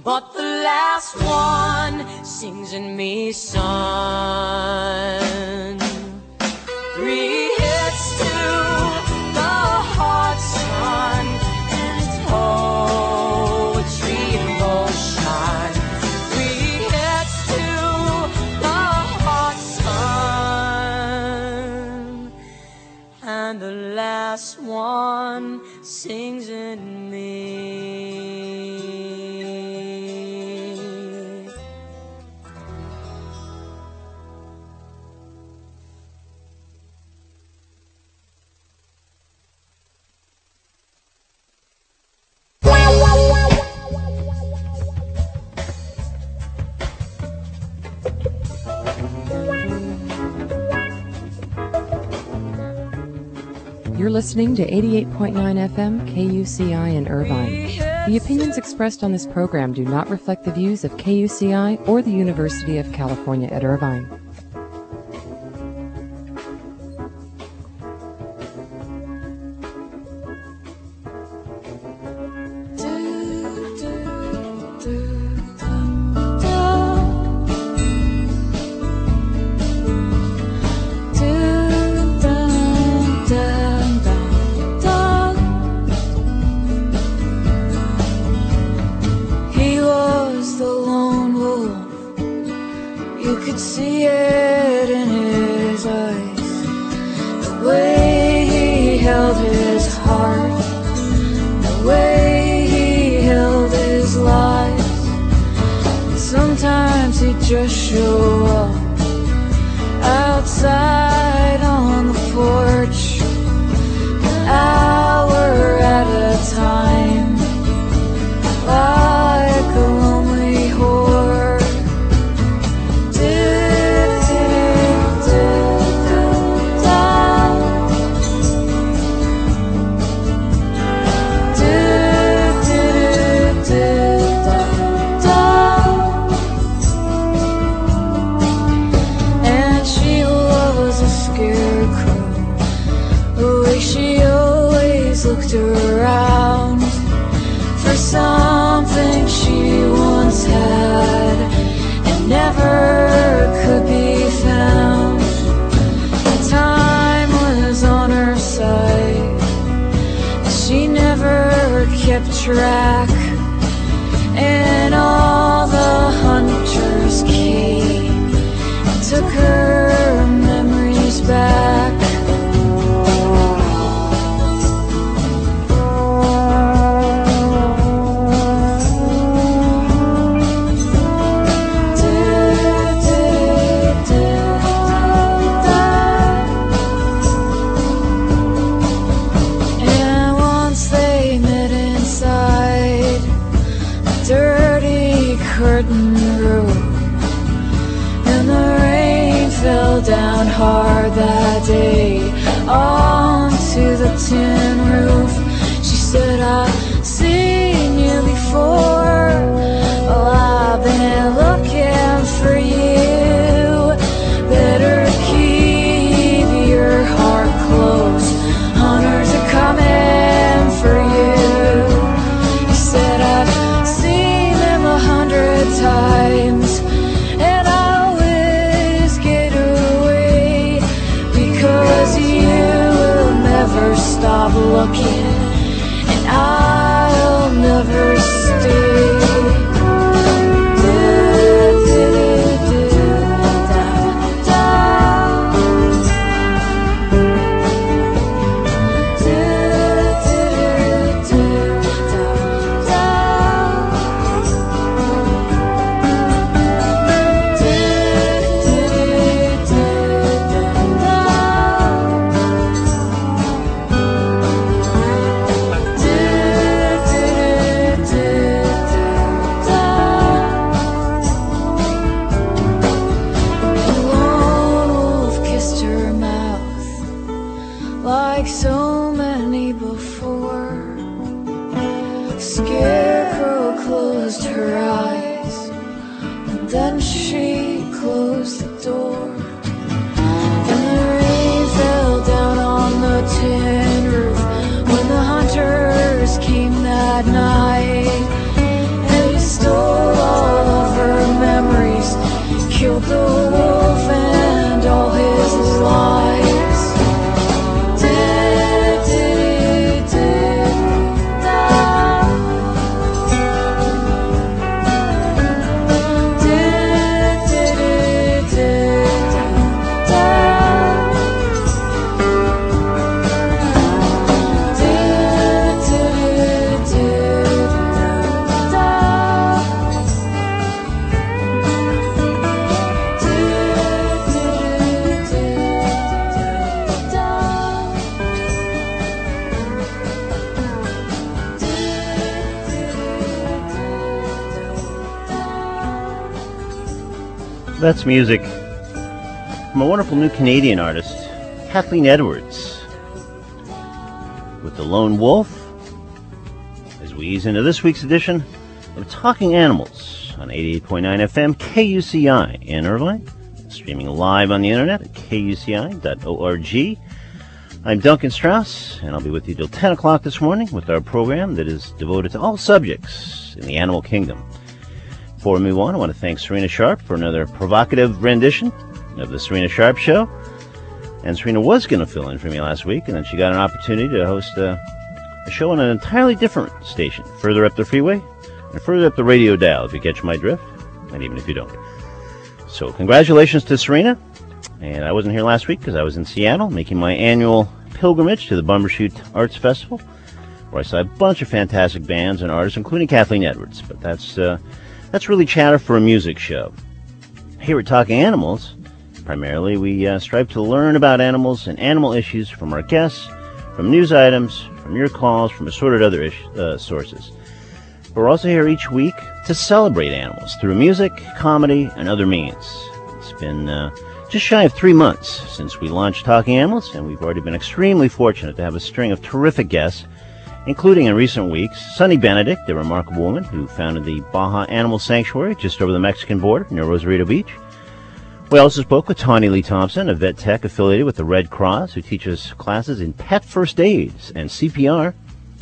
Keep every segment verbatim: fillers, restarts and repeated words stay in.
but the last one sings in me, son. Three hits to the heart, son, and it's poetry in motion. Three hits to the heart, son, and the last one sings in me. You're listening to eighty-eight point nine F M K U C I in Irvine. The opinions expressed on this program do not reflect the views of K U C I or the University of California at Irvine. Just show up outside on the porch, an hour at a time, like a lonely whore. Looked around for something she once had and never could be found. Time was on her side, she never kept track, and all the hunters came and took her memories back. Curtain room, and the rain fell down hard that day onto the tin roof. She said, I've seen you before, well, I've been looking for you. Better keep your heart close, hunters are coming for you. He said, I've times, and I always get away because you will never stop looking, and I'll never stay. Like so many before, Scarecrow closed her eyes, and then she closed the door, and the rain fell down on the tin roof when the hunters came that night, and he stole That's music from a wonderful new Canadian artist, Kathleen Edwards, with The Lone Wolf, as we ease into this week's edition of Talking Animals on eighty-eight point nine F M K U C I in Irvine, streaming live on the internet at K U C I dot org. I'm Duncan Strauss, and I'll be with you till ten o'clock this morning with our program that is devoted to all subjects in the animal kingdom. Before we move on, I want to thank Serena Sharp for another provocative rendition of the Serena Sharp Show. And Serena was going to fill in for me last week, and then she got an opportunity to host a, a show on an entirely different station, further up the freeway, and further up the radio dial, if you catch my drift, and even if you don't. So congratulations to Serena. And I wasn't here last week because I was in Seattle making my annual pilgrimage to the Bumbershoot Arts Festival, where I saw a bunch of fantastic bands and artists, including Kathleen Edwards. But that's... Uh, That's really chatter for a music show. Here at Talking Animals, primarily we uh, strive to learn about animals and animal issues from our guests, from news items, from your calls, from assorted other ish, uh, sources. But we're also here each week to celebrate animals through music, comedy, and other means. It's been uh, just shy of three months since we launched Talking Animals, and we've already been extremely fortunate to have a string of terrific guests, including in recent weeks, Sunny Benedict, a remarkable woman who founded the Baja Animal Sanctuary just over the Mexican border near Rosarito Beach. We also spoke with Tawny Lee Thompson, a vet tech affiliated with the Red Cross, who teaches classes in pet first aids and C P R.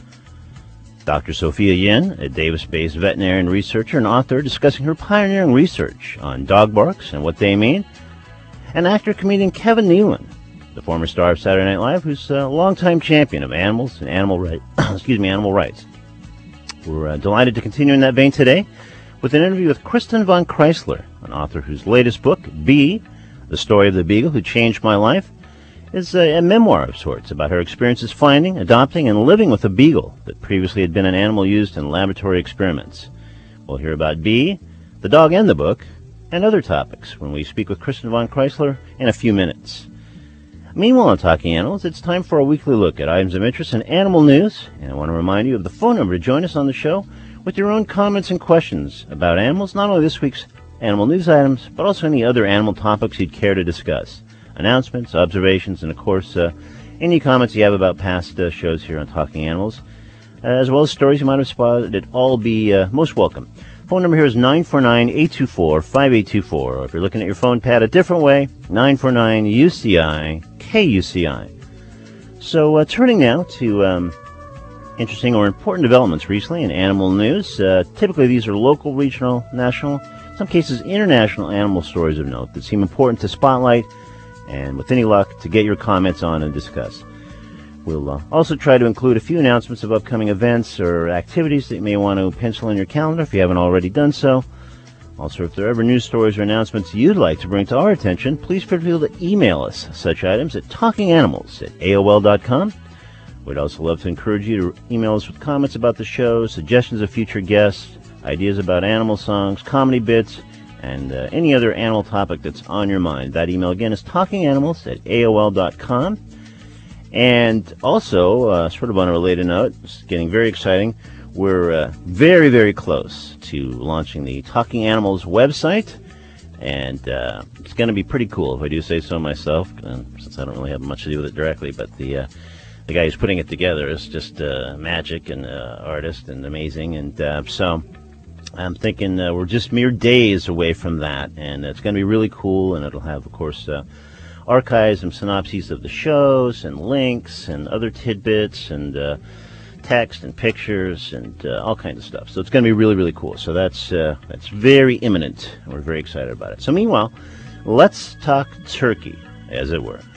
Doctor Sophia Yin, a Davis-based veterinarian researcher and author, discussing her pioneering research on dog barks and what they mean. And actor-comedian Kevin Nealon, the former star of Saturday Night Live, who's a longtime champion of animals and animal right, excuse me, animal rights. We're uh, delighted to continue in that vein today with an interview with Kristen von Kreisler, an author whose latest book, Bee, The Story of the Beagle Who Changed My Life, is a, a memoir of sorts about her experiences finding, adopting, and living with a beagle that previously had been an animal used in laboratory experiments. We'll hear about Bee, the dog and the book, and other topics when we speak with Kristen von Kreisler in a few minutes. Meanwhile on Talking Animals, it's time for a weekly look at items of interest in animal news, and I want to remind you of the phone number to join us on the show with your own comments and questions about animals, not only this week's animal news items, but also any other animal topics you'd care to discuss. Announcements, observations, and of course, uh, any comments you have about past uh, shows here on Talking Animals, uh, as well as stories you might have spotted, it'd all be uh, most welcome. Phone number here is nine four nine, eight two four, five eight two four, or if you're looking at your phone pad a different way, nine four nine U C I, K U C I. So uh, turning now to um, interesting or important developments recently in animal news. Uh, typically these are local, regional, national, in some cases international animal stories of note that seem important to spotlight and, with any luck, to get your comments on and discuss. We'll uh, also try to include a few announcements of upcoming events or activities that you may want to pencil in your calendar if you haven't already done so. Also, if there are ever news stories or announcements you'd like to bring to our attention, please feel free to email us such items at talkinganimals at A O L dot com. We'd also love to encourage you to email us with comments about the show, suggestions of future guests, ideas about animal songs, comedy bits, and uh, any other animal topic that's on your mind. That email again is talkinganimals at A O L dot com. And also, uh, sort of on a related note, it's getting very exciting, we're uh, very, very close to launching the Talking Animals website, and uh, it's going to be pretty cool, if I do say so myself, uh, since I don't really have much to do with it directly, but the uh, the guy who's putting it together is just uh, magic and uh, artist and amazing, and uh, so I'm thinking uh, we're just mere days away from that, and it's going to be really cool, and it'll have, of course, uh, archives and synopses of the shows and links and other tidbits and uh, text and pictures and uh, all kinds of stuff. So it's going to be really, really cool. So that's uh, that's very imminent, and we're very excited about it. So meanwhile, let's talk turkey, as it were.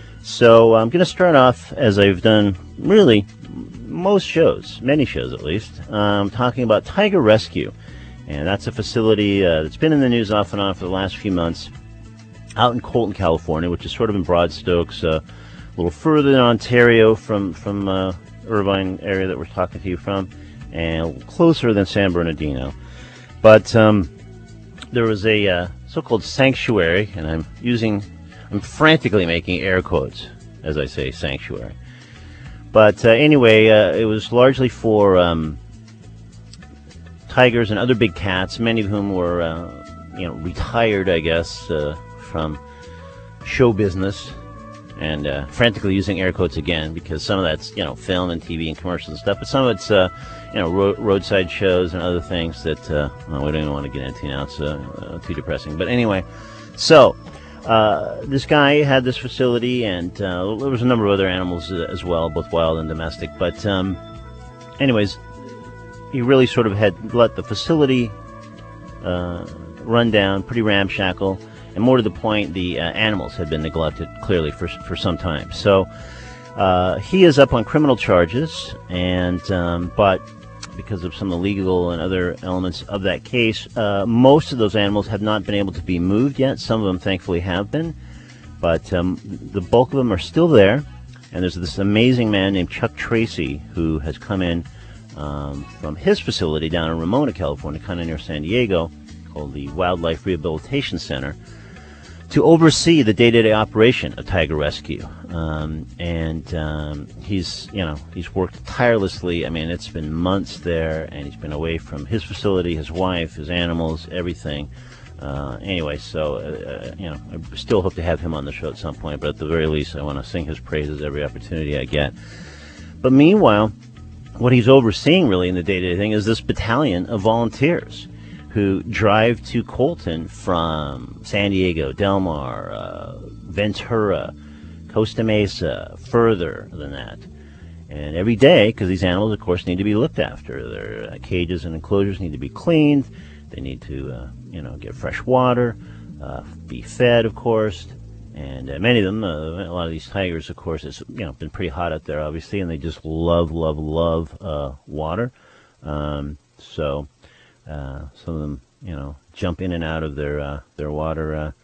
So I'm going to start off, as I've done really most shows, many shows at least, um, talking about Tiger Rescue. And that's a facility uh, that's been in the news off and on for the last few months, out in Colton, California, which is sort of in Broadstokes, uh, a little further in Ontario from from uh, Irvine area that we're talking to you from, and closer than San Bernardino. But um, there was a uh, so-called sanctuary, and I'm using, I'm frantically making air quotes as I say sanctuary. But uh, anyway, uh, it was largely for um, tigers and other big cats, many of whom were uh, you know, retired, I guess, uh, from show business, and uh, frantically using air quotes again, because some of that's, you know, film and T V and commercials and stuff, but some of it's, uh, you know, ro- roadside shows and other things that uh, well, we don't even want to get into now. It's uh, uh, too depressing. But anyway, so uh, this guy had this facility, and uh, there was a number of other animals uh, as well, both wild and domestic. But um, anyways, he really sort of had let the facility uh, run down, pretty ramshackle. And more to the point, the uh, animals had been neglected, clearly, for for some time. So uh, he is up on criminal charges, and um, but because of some of the legal and other elements of that case, uh, most of those animals have not been able to be moved yet. Some of them, thankfully, have been. But um, the bulk of them are still there. And there's this amazing man named Chuck Tracy who has come in um, from his facility down in Ramona, California, kind of near San Diego, called the Wildlife Rehabilitation Center, to oversee the day-to-day operation of tiger rescue. Um, and um, he's, you know, he's worked tirelessly. I mean, it's been months there, and he's been away from his facility, his wife, his animals, everything. Uh, anyway, so, uh, you know, I still hope to have him on the show at some point, but at the very least, I want to sing his praises every opportunity I get. But meanwhile, what he's overseeing really in the day-to-day thing is this battalion of volunteers who drive to Colton from San Diego, Del Mar, uh, Ventura, Costa Mesa, further than that. And every day, because these animals, of course, need to be looked after. Their uh, cages and enclosures need to be cleaned. They need to, uh, you know, get fresh water, uh, be fed, of course. And uh, many of them, uh, a lot of these tigers, of course, it's, you know, been pretty hot out there, obviously, and they just love, love, love uh, water. Um, so... Uh, some of them, you know, jump in and out of their uh, their water uh,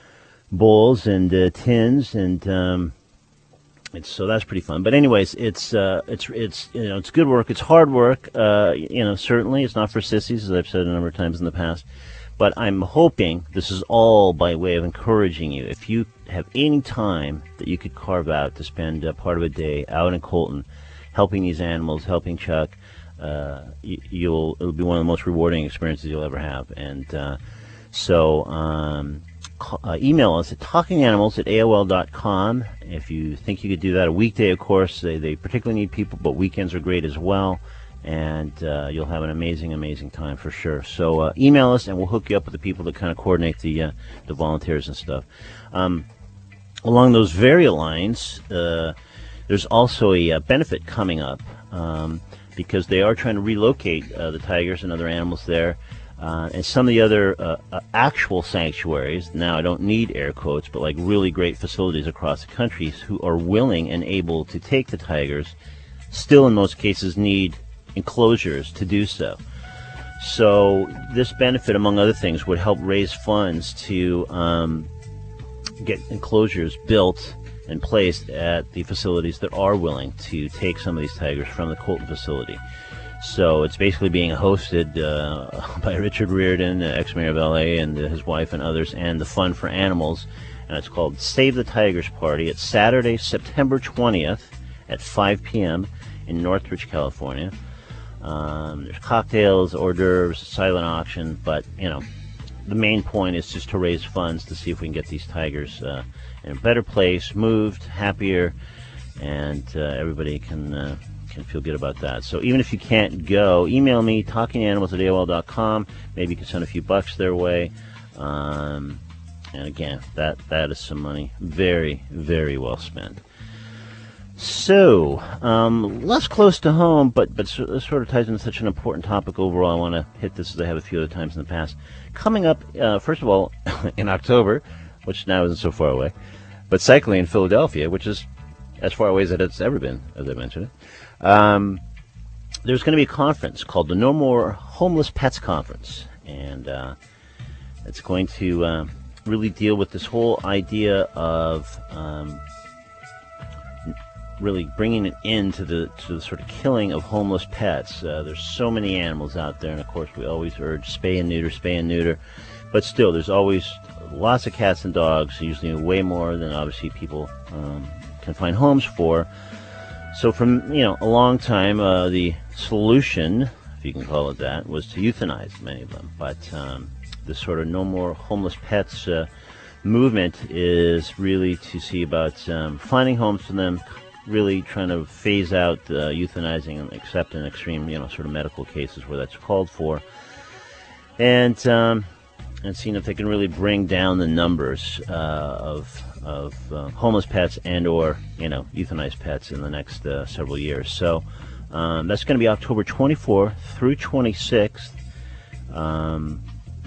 bowls and uh, tins, and um, it's so that's pretty fun. But anyways, it's uh, it's it's you know it's good work. It's hard work. Uh, you know, certainly it's not for sissies, as I've said a number of times in the past. But I'm hoping this is all by way of encouraging you. If you have any time that you could carve out to spend uh, part of a day out in Colton, helping these animals, helping Chuck. Uh, you'll it'll be one of the most rewarding experiences you'll ever have. And uh, so um, call, uh, email us at talkinganimals at A O L dot com if you think you could do that. A weekday, of course, they, they particularly need people, but weekends are great as well. And uh, you'll have an amazing, amazing time for sure. So uh, email us, and we'll hook you up with the people that kind of coordinate the uh, the volunteers and stuff. Um, along those very lines, uh, there's also a, a benefit coming up. Um, because they are trying to relocate uh, the tigers and other animals there. Uh, and some of the other uh, uh, actual sanctuaries, now I don't need air quotes, but like really great facilities across the country who are willing and able to take the tigers, still in most cases need enclosures to do so. So this benefit, among other things, would help raise funds to um, get enclosures built and placed at the facilities that are willing to take some of these tigers from the Colton facility. So it's basically being hosted uh, by Richard Riordan, uh, ex-mayor of L A, and uh, his wife and others, and the Fund for Animals. And it's called Save the Tigers Party. It's Saturday, September twentieth at five p.m. in Northridge, California. Um, there's cocktails, hors d'oeuvres, silent auction, but, you know, the main point is just to raise funds to see if we can get these tigers uh, in a better place, moved, happier, and uh, everybody can uh, can feel good about that. So even if you can't go, email me, talkinganimals at A O L dot com. Maybe you can send a few bucks their way. Um, and again, that that is some money very, very well spent. So, um, less close to home, but but this sort of ties into such an important topic overall. I want to hit this as I have a few other times in the past. Coming up, uh, first of all, in October, which now isn't so far away, but cycling in Philadelphia, which is as far away as it's ever been, as I mentioned it, um, there's going to be a conference called the No More Homeless Pets Conference, and uh, it's going to uh, really deal with this whole idea of um, really bringing an end to the to the sort of killing of homeless pets. Uh, there's so many animals out there, and of course we always urge spay and neuter, spay and neuter. But still, there's always lots of cats and dogs, usually way more than obviously people um, can find homes for. So from, you know, a long time, uh, the solution, if you can call it that, was to euthanize many of them. But um, the sort of No More Homeless Pets uh, movement is really to see about um, finding homes for them, really trying to phase out uh, euthanizing, except in extreme, you know, sort of medical cases where that's called for, and um, and seeing if they can really bring down the numbers uh, of of uh, homeless pets and or you know euthanized pets in the next uh, several years. So um, that's going to be October twenty-fourth through twenty-sixth, um,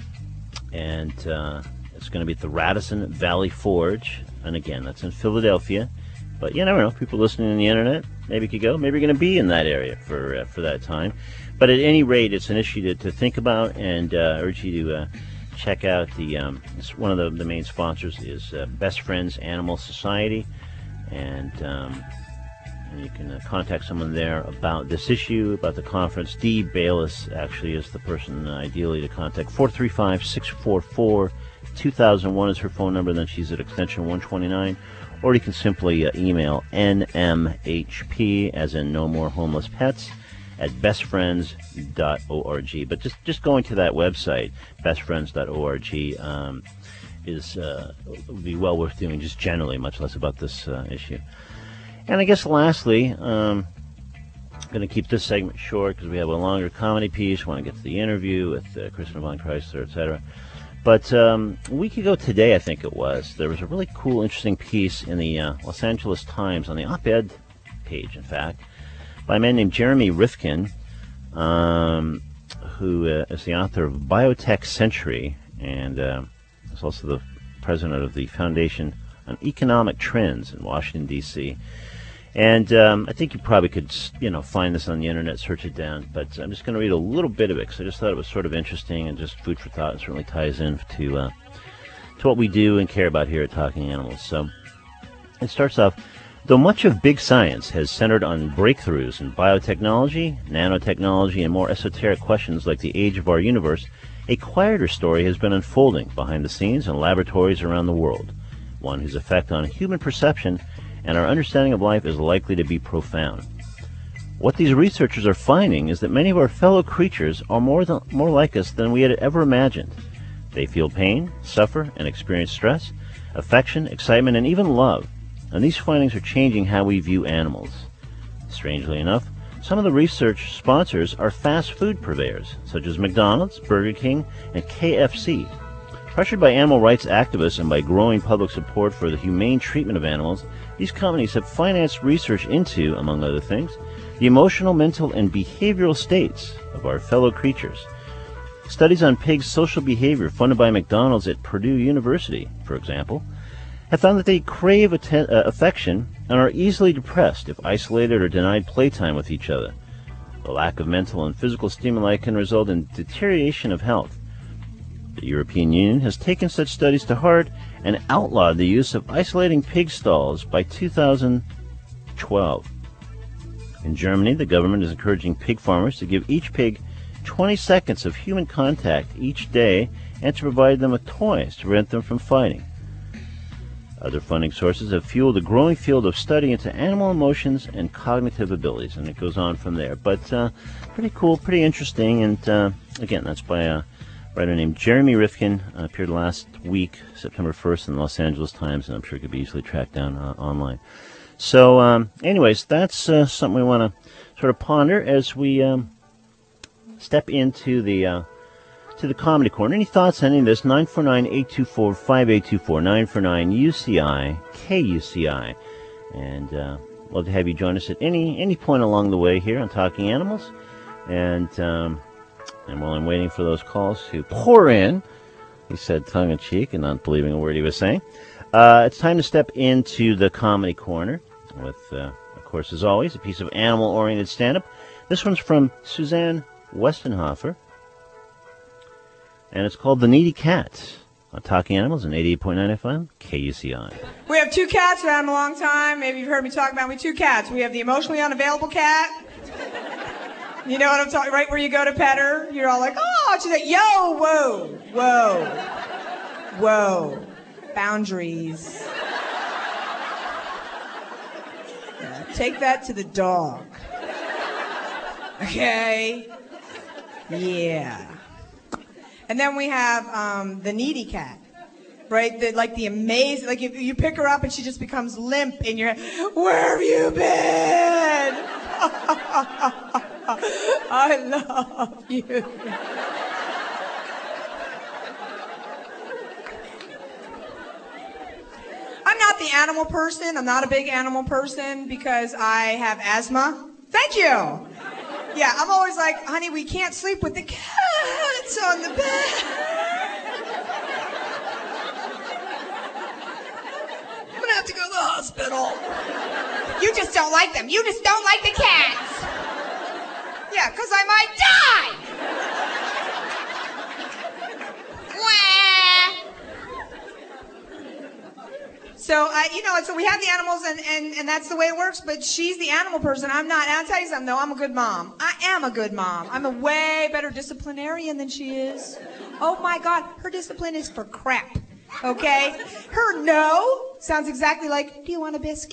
and uh, it's going to be at the Radisson Valley Forge, and again, that's in Philadelphia. But you never know. People listening on the internet maybe could go. Maybe you're going to be in that area for uh, for that time. But at any rate, it's an issue to, to think about, and uh, I urge you to uh, check out the. Um, it's one of the, the main sponsors is uh, Best Friends Animal Society, and, um, and you can uh, contact someone there about this issue, about the conference. Dee Bayless actually is the person uh, ideally to contact. four three five, six four four, two thousand one is her phone number. Then she's at extension one twenty-nine. Or you can simply uh, email N M H P, as in No More Homeless Pets, at best friends dot org. But just, just going to that website, best friends dot org, um, is uh, would be well worth doing just generally, much less about this uh, issue. And I guess lastly, um, I'm going to keep this segment short because we have a longer comedy piece. We want to get to the interview with uh, Kristen von Chrysler, et cetera. But um, a week ago today, I think it was, there was a really cool, interesting piece in the uh, Los Angeles Times, on the op-ed page, in fact, by a man named Jeremy Rifkin, um, who uh, is the author of Biotech Century, and uh, is also the president of the Foundation on Economic Trends in Washington, D C And um, I think you probably could, you know, find this on the internet, search it down. But I'm just going to read a little bit of it because I just thought it was sort of interesting and just food for thought. It certainly ties in to uh, to what we do and care about here at Talking Animals. So it starts off, though much of big science has centered on breakthroughs in biotechnology, nanotechnology, and more esoteric questions like the age of our universe, a quieter story has been unfolding behind the scenes in laboratories around the world, one whose effect on human perception and our understanding of life is likely to be profound. What these researchers are finding is that many of our fellow creatures are more than, more like us than we had ever imagined. They feel pain, suffer, and experience stress, affection, excitement, and even love. And these findings are changing how we view animals. Strangely enough, some of the research sponsors are fast food purveyors, such as McDonald's, Burger King, and K F C. Pressured by animal rights activists and by growing public support for the humane treatment of animals, these companies have financed research into, among other things, the emotional, mental, and behavioral states of our fellow creatures. Studies on pigs' social behavior funded by McDonald's at Purdue University, for example, have found that they crave atten- uh, affection and are easily depressed if isolated or denied playtime with each other. The lack of mental and physical stimuli can result in deterioration of health. The European Union has taken such studies to heart and outlawed the use of isolating pig stalls by two thousand twelve. In Germany, the government is encouraging pig farmers to give each pig twenty seconds of human contact each day and to provide them with toys to prevent them from fighting. Other funding sources have fueled a growing field of study into animal emotions and cognitive abilities, and it goes on from there. But uh, pretty cool, pretty interesting, and uh, again, that's by a writer named Jeremy Rifkin. Uh, appeared last week, September first, in the Los Angeles Times, and I'm sure it could be easily tracked down uh, online. So, um, anyways, that's uh, something we want to sort of ponder as we um, step into the uh, to the Comedy Corner. Any thoughts on any of this? nine four nine, eight two four, five eight two four, nine four nine U C I, K U C I. And uh, love to have you join us at any any point along the way here on Talking Animals. And um, and while I'm waiting for those calls to pour in, he said tongue-in-cheek and not believing a word he was saying, uh, it's time to step into the Comedy Corner with, uh, of course, as always, a piece of animal-oriented stand-up. This one's from Suzanne Westenhofer, and it's called The Needy Cat on Talking Animals on eighty-eight point nine F M, K U C I. We have two cats around a long time. Maybe you've heard me talk about we have two cats. We have the emotionally unavailable cat. You know what I'm talking, right where you go to pet her, you're all like, oh, she's like, yo, whoa, whoa, whoa, boundaries. Yeah, take that to the dog. Okay? Yeah. And then we have um, the needy cat, right? The, like the amazing, like you, you pick her up and she just becomes limp in your head. Where have you been? I love you. I'm not the animal person. I'm not a big animal person because I have asthma. Thank you. Yeah, I'm always like, honey, we can't sleep with the cats on the bed. I'm gonna have to go to the hospital. You just don't like them. You just don't like the cats. Yeah, because I might die. So, uh, you know, so we have the animals, and, and, and that's the way it works, but she's the animal person. I'm not. And I'll tell you something, though. I'm a good mom. I am a good mom. I'm a way better disciplinarian than she is. Oh, my God. Her discipline is for crap. Okay? Her no sounds exactly like, do you want a biscuit?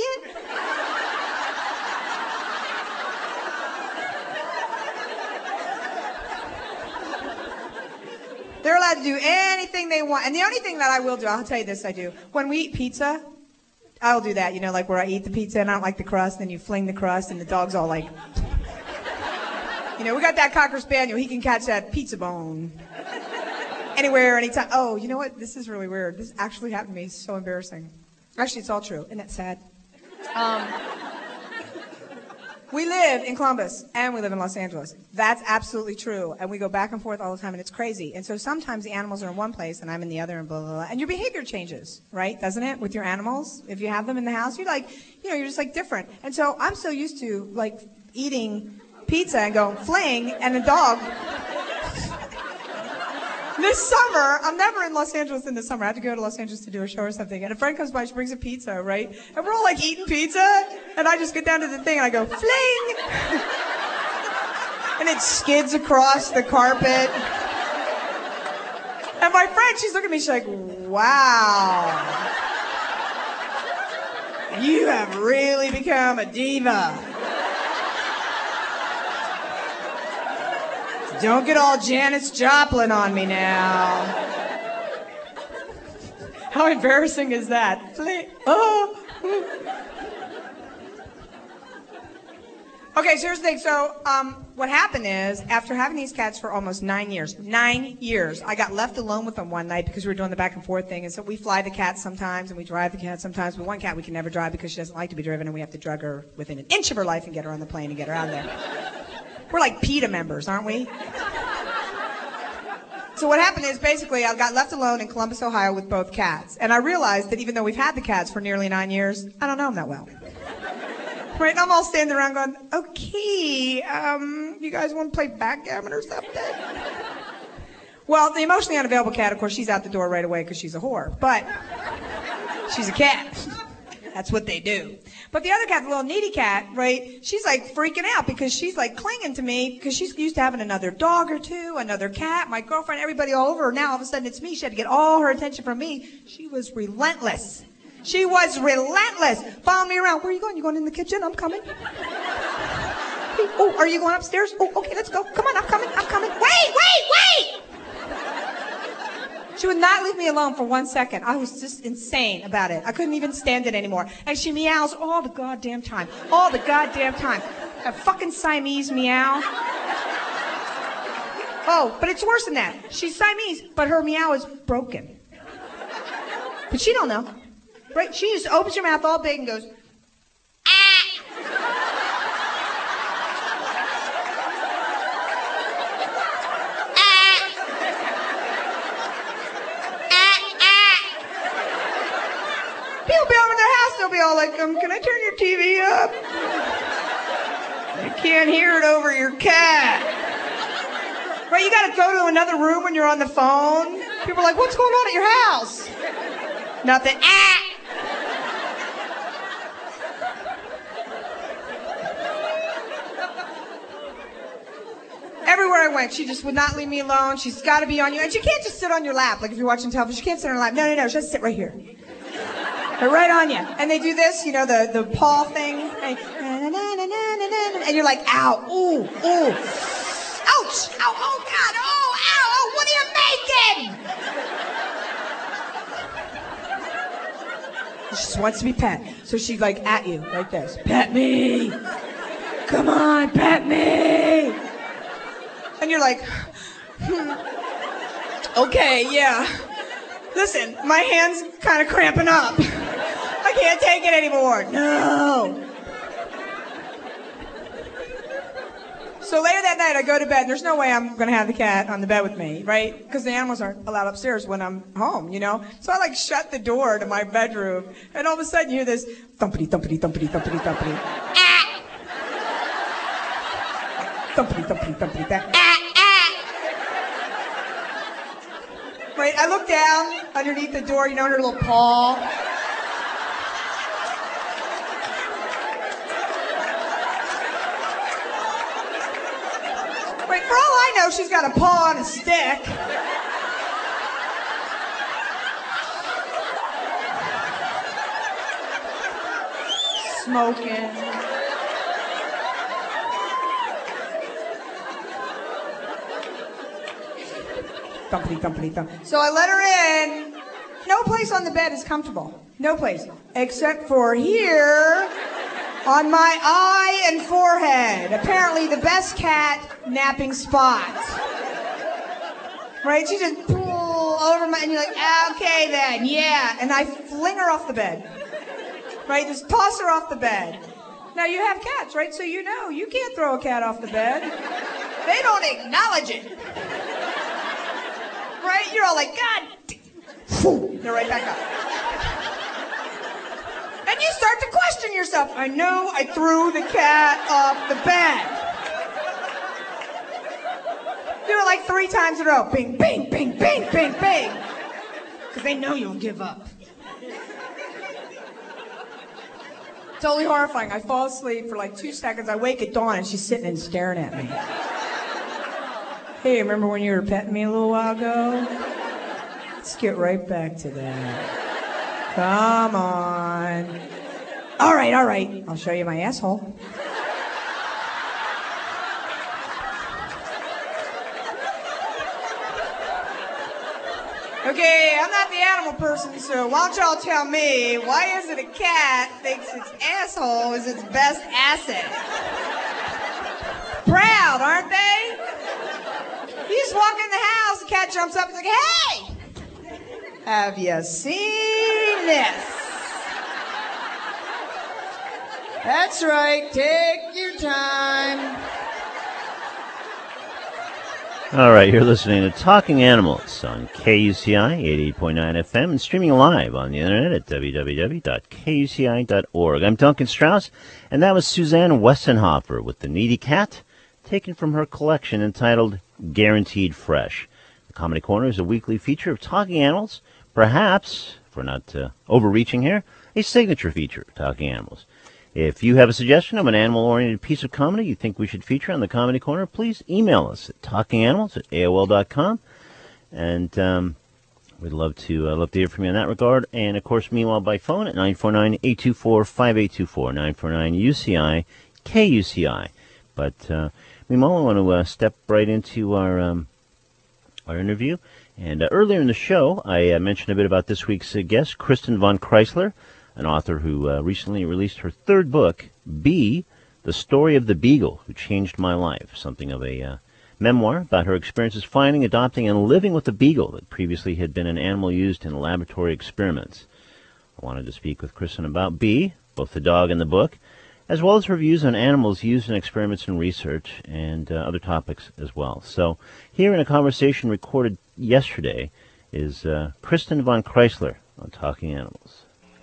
They're allowed to do anything they want. And the only thing that I will do, I'll tell you this I do. When we eat pizza, I'll do that, you know, like where I eat the pizza and I don't like the crust, and you fling the crust and the dog's all like... You know, we got that Cocker Spaniel. He can catch that pizza bone. Anywhere, anytime. Oh, you know what? This is really weird. This actually happened to me. It's so embarrassing. Actually, it's all true. Isn't that sad? Um... We live in Columbus, and we live in Los Angeles. That's absolutely true. And we go back and forth all the time, and it's crazy. And so sometimes the animals are in one place, and I'm in the other, and blah, blah, blah. And your behavior changes, right? Doesn't it? With your animals? If you have them in the house, you're like, you know, you're just like different. And so I'm so used to, like, eating pizza and going fling, and the dog... This summer, I'm never in Los Angeles in the summer. I have to go to Los Angeles to do a show or something. And a friend comes by, she brings a pizza, right? And we're all like eating pizza. And I just get down to the thing and I go, fling! And it skids across the carpet. And my friend, she's looking at me, she's like, wow. You have really become a diva. Don't get all Janis Joplin on me now. How embarrassing is that? Oh. Okay, so here's the thing. So um, what happened is, after having these cats for almost nine years, nine years, I got left alone with them one night because we were doing the back and forth thing. And so we fly the cat sometimes, and we drive the cat sometimes. But one cat we can never drive because she doesn't like to be driven, and we have to drug her within an inch of her life and get her on the plane and get her out of there. We're like PETA members, aren't we? So what happened is, basically, I got left alone in Columbus, Ohio with both cats. And I realized that even though we've had the cats for nearly nine years, I don't know them that well. Right? And I'm all standing around going, okay, um, you guys want to play backgammon or something? Well, the emotionally unavailable cat, of course, she's out the door right away because she's a whore. But she's a cat. That's what they do. But the other cat, the little needy cat, right, she's like freaking out because she's like clinging to me because she's used to having another dog or two, another cat, my girlfriend, everybody all over her. Now all of a sudden it's me. She had to get all her attention from me. She was relentless. She was relentless. Following me around. Where are you going? You going in the kitchen? I'm coming. Oh, are you going upstairs? Oh, okay, let's go. Come on, I'm coming. I'm coming. Wait, wait, wait! She would not leave me alone for one second. I was just insane about it. I couldn't even stand it anymore. And she meows all the goddamn time. All the goddamn time. A fucking Siamese meow. Oh, but it's worse than that. She's Siamese, but her meow is broken. But she don't know. Right? She just opens her mouth all big and goes, ah! People be over in their house, they'll be all like, um, can I turn your T V up? I can't hear it over your cat. Right, you gotta go to another room when you're on the phone. People are like, what's going on at your house? Nothing. Ah! Everywhere I went, she just would not leave me alone. She's got to be on you. And she can't just sit on your lap. Like if you're watching television, she can't sit on your lap. No, no, no. She has to sit right here. They're right on you. And they do this, you know, the, the paw thing. And, and you're like, ow, ooh, ooh. Ouch! Ow, oh, God, oh, ow, oh, what are you She just wants to be pet. So she's like at you, like this. Pet me! Come on, pet me! And you're like, hmm. Okay, yeah. Listen, my hand's kind of cramping up. I can't take it anymore. No! So later that night, I go to bed, and there's no way I'm going to have the cat on the bed with me, right? Because the animals aren't allowed upstairs when I'm home, you know? So I, like, shut the door to my bedroom, and all of a sudden you hear this thumpity, thumpity, thumpity, thumpity, thumpity. Ah! Thumpity, thumpity, thumpity, thumpity. Ah, ah! Right, I look down underneath the door, you know, her little paw. Right, for all I know, she's got a paw on a stick. Smoking. Thumpity, thumpity, thump. So I let her in. No place on the bed is comfortable. No place. Except for here on my eye and forehead. Apparently the best cat napping spot. Right? She just pull over my, and you're like, okay then, yeah. And I fling her off the bed. Right? Just toss her off the bed. Now you have cats, right? So you know, you can't throw a cat off the bed. They don't acknowledge it. Right? You're all like, God. They're right back up. And you start to question yourself. I know I threw the cat off the bed. Do it like three times in a row. Bing, bing, bing, bing, bing, bing. Because they know you'll give up. Totally horrifying. I fall asleep for like two seconds. I wake at dawn and she's sitting and staring at me. Hey, remember when you were petting me a little while ago? Let's get right back to that. Come on. All right, all right. I'll show you my asshole. Okay, I'm not the animal person, so why don't y'all tell me, why is it a cat thinks its asshole is its best asset? Proud, aren't they? You just walk in the house, the cat jumps up and is like, hey! Have you seen this? That's right, take your time. All right, you're listening to Talking Animals on K U C I eighty-eight point nine F M and streaming live on the internet at w w w dot k u c i dot org. I'm Duncan Strauss, and that was Suzanne Westenhofer with The Needy Cat, taken from her collection entitled Guaranteed Fresh. The Comedy Corner is a weekly feature of Talking Animals, perhaps, if we're not uh, overreaching here, a signature feature of Talking Animals. If you have a suggestion of an animal-oriented piece of comedy you think we should feature on the Comedy Corner, please email us at talkinganimals at A O L dot com. And um, we'd love to uh, love to hear from you in that regard. And, of course, meanwhile, by phone at nine four nine, eight two four, five eight two four, nine four nine U C I, K U C I. But uh, meanwhile, I want to uh, step right into our, um, our interview. And uh, earlier in the show, I uh, mentioned a bit about this week's uh, guest, Kristen von Kreisler, an author who uh, recently released her third book, B, The Story of the Beagle Who Changed My Life, something of a uh, memoir about her experiences finding, adopting, and living with a beagle that previously had been an animal used in laboratory experiments. I wanted to speak with Kristen about B, both the dog and the book, as well as her views on animals used in experiments and research, and uh, other topics as well. So here in a conversation recorded yesterday is uh, Kristen von Kreisler on Talking Animals.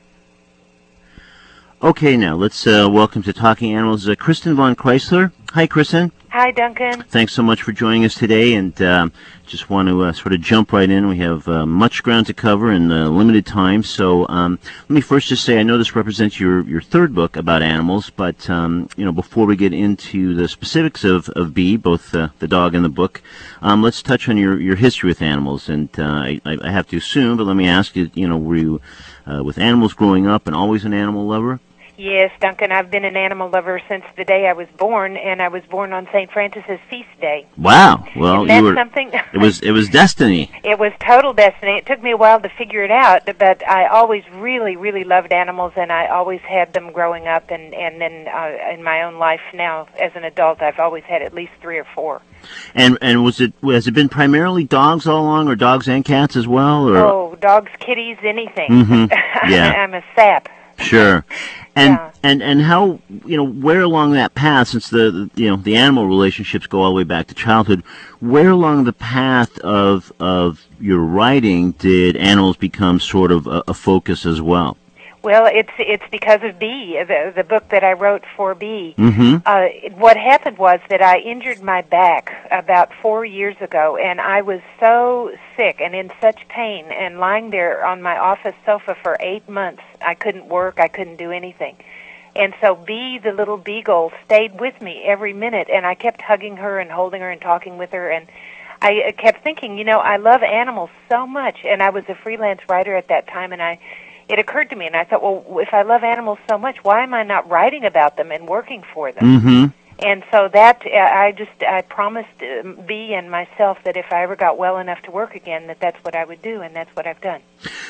Okay, now let's uh, welcome to Talking Animals uh, Kristen von Kreisler. Hi, Kristen. Hi, Duncan. Thanks so much for joining us today, and um, just want to uh, sort of jump right in. We have uh, much ground to cover in uh, limited time, so um, let me first just say I know this represents your, your third book about animals, but um, you know, before we get into the specifics of, of B, both uh, the dog and the book, um, let's touch on your, your history with animals. And uh, I, I have to assume, but let me ask you, you know, were you uh, with animals growing up and always an animal lover? Yes, Duncan, I've been an animal lover since the day I was born, and I was born on Saint Francis's feast day. Wow. Well, Isn't that you were something? It was it was destiny. It was total destiny. It took me a while to figure it out, but I always really, really loved animals, and I always had them growing up, and, and then uh, in my own life now as an adult, I've always had at least three or four. And and was it has it been primarily dogs all along, or dogs and cats as well? Or? Oh, dogs, kitties, anything. Mm-hmm. Yeah. I'm a sap. Sure. And Yeah. and and how, you know, where along that path, since the, the you know the animal relationships go all the way back to childhood, where along the path of of your writing did animals become sort of a, a focus as well? Well, it's it's because of Bee, the, the book that I wrote for Bee. Mm-hmm. Uh, what happened was that I injured my back about four years ago, and I was so sick and in such pain and lying there on my office sofa for eight months. I couldn't work. I couldn't do anything. And so Bee, the little beagle, stayed with me every minute, and I kept hugging her and holding her and talking with her, and I kept thinking, you know, I love animals so much, and I was a freelance writer at that time, and I... It occurred to me, and I thought, well, if I love animals so much, why am I not writing about them and working for them? Mm-hmm. And so that, uh, I just, I promised uh, Bee and myself that if I ever got well enough to work again, that that's what I would do, and that's what I've done.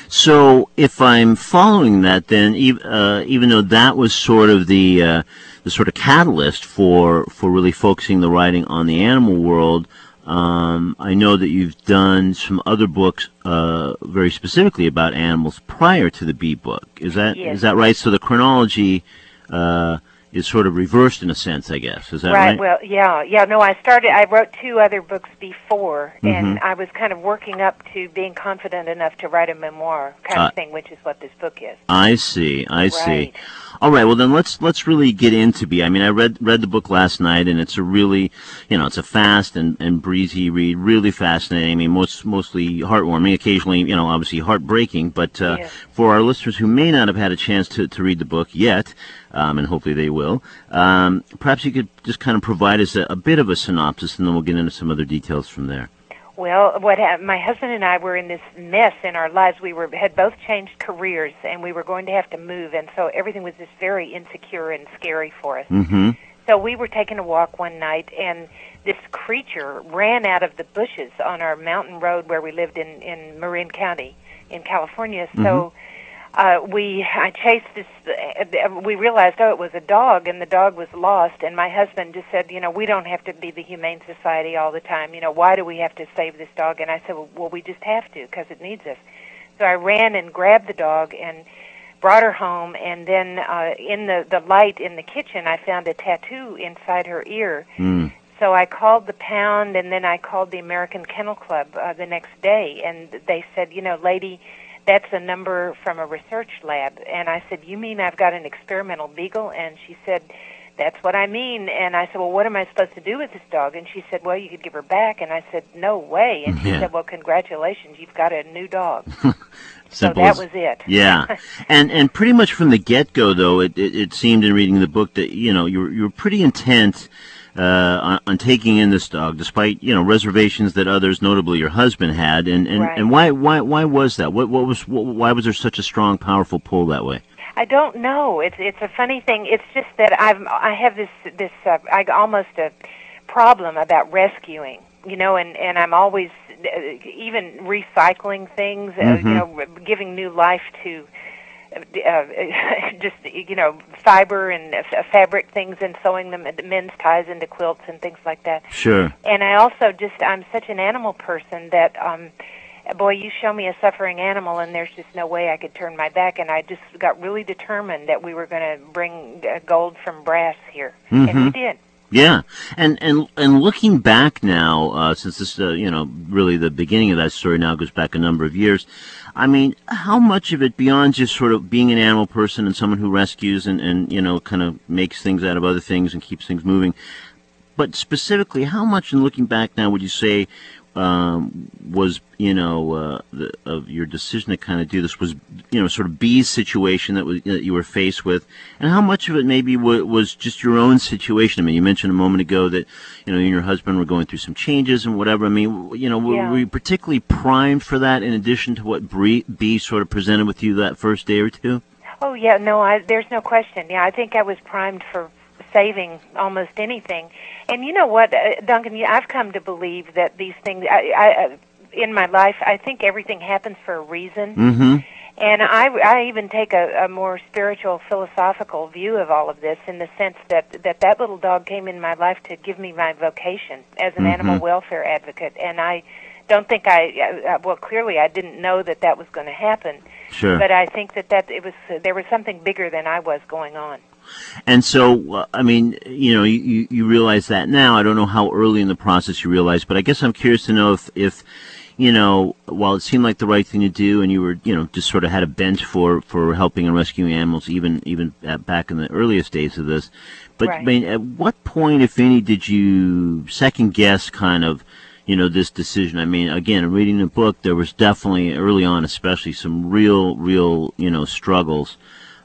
So if I'm following that, then ev- uh, even though that was sort of the uh, the sort of catalyst for for really focusing the writing on the animal world, Um, I know that you've done some other books uh, very specifically about animals prior to the Bee book. Is that Yes. is that right? So the chronology uh, is sort of reversed in a sense, I guess. Is that right? Right. Well, yeah, yeah. No, I started. I wrote two other books before, Mhm. and I was kind of working up to being confident enough to write a memoir kind Uh, of thing, which is what this book is. I see. I see. Right. All right. Well, then let's let's really get into Bee. I mean, I read read the book last night, and it's a really, you know, it's a fast and, and breezy read. Really fascinating. I mean, most mostly heartwarming. Occasionally, you know, obviously heartbreaking. But uh, Yes. for our listeners who may not have had a chance to, to read the book yet, um, and hopefully they will, um, perhaps you could just kind of provide us a, a bit of a synopsis, and then we'll get into some other details from there. Well, what ha- my husband and I were in this mess in our lives. We were had both changed careers, and we were going to have to move, and so everything was just very insecure and scary for us. Mm-hmm. So we were taking a walk one night, and this creature ran out of the bushes on our mountain road where we lived in, in Marin County in California. So uh, we I chased this. Uh, we realized, oh, it was a dog, and the dog was lost. And my husband just said, you know, we don't have to be the Humane Society all the time. You know, why do we have to save this dog? And I said, well, well we just have to because it needs us. So I ran and grabbed the dog and brought her home, and then uh, in the, the light in the kitchen, I found a tattoo inside her ear. Mm. So I called the pound, and then I called the American Kennel Club uh, the next day, and they said, you know, lady, that's a number from a research lab. And I said, you mean I've got an experimental beagle? And she said, that's what I mean. And I said, well, what am I supposed to do with this dog? And she said, well, you could give her back. And I said, no way. And she Yeah. said, well, congratulations, you've got a new dog. So Simple that as- was it. Yeah, and and pretty much from the get go, though, it, it it seemed in reading the book that you know you were you were pretty intent uh, on, on taking in this dog, despite you know reservations that others, notably your husband, had. And and, Right. and why why why was that? What what was what, why was there such a strong, powerful pull that way? I don't know. It's it's a funny thing. It's just that I've I have this this uh, I almost a problem about rescuing, you know, and and I'm always uh, even recycling things, uh, Mhm. you know, re- giving new life to uh, just you know fiber and uh, fabric things and sewing them men's ties into quilts and things like that. Sure. And I also just I'm such an animal person that um boy, you show me a suffering animal and there's just no way I could turn my back, and I just got really determined that we were going to bring uh, gold from brass here. And we Mhm. did. Yeah, and and and looking back now, uh, since this, uh, you know, really the beginning of that story now goes back a number of years. I mean, how much of it, beyond just sort of being an animal person and someone who rescues and, and you know, kind of makes things out of other things and keeps things moving, but specifically, how much in looking back now would you say um, was, you know, uh, the, of your decision to kind of do this was, you know, sort of Bee's situation that was that you were faced with, and how much of it maybe w- was just your own situation? I mean, you mentioned a moment ago that, you know, you and your husband were going through some changes and whatever. I mean, w- you know, were, Yeah. were you particularly primed for that in addition to what Bree, Bee sort of presented with you that first day or two? Oh, yeah, no, I, there's no question. Yeah, I think I was primed for saving almost anything. And you know what, uh, Duncan, I've come to believe that these things, I, I, in my life, I think everything happens for a reason. Mm-hmm. And I, I even take a, a more spiritual, philosophical view of all of this in the sense that, that that little dog came in my life to give me my vocation as an Mm-hmm. animal welfare advocate. And I don't think I, uh, well, clearly I didn't know that that was going to happen. Sure. But I think that, that it was uh, there was something bigger than I was going on. And so, uh, I mean, you know, you, you realize that now. I don't know how early in the process you realized, but I guess I'm curious to know if, if, you know, while it seemed like the right thing to do, and you were, you know, just sort of had a bent for, for helping and rescuing animals, even even at, back in the earliest days of this. But Right. I mean, at what point, if any, did you second guess kind of, you know, this decision? I mean, again, reading the book, there was definitely early on, especially some real, real, you know, struggles.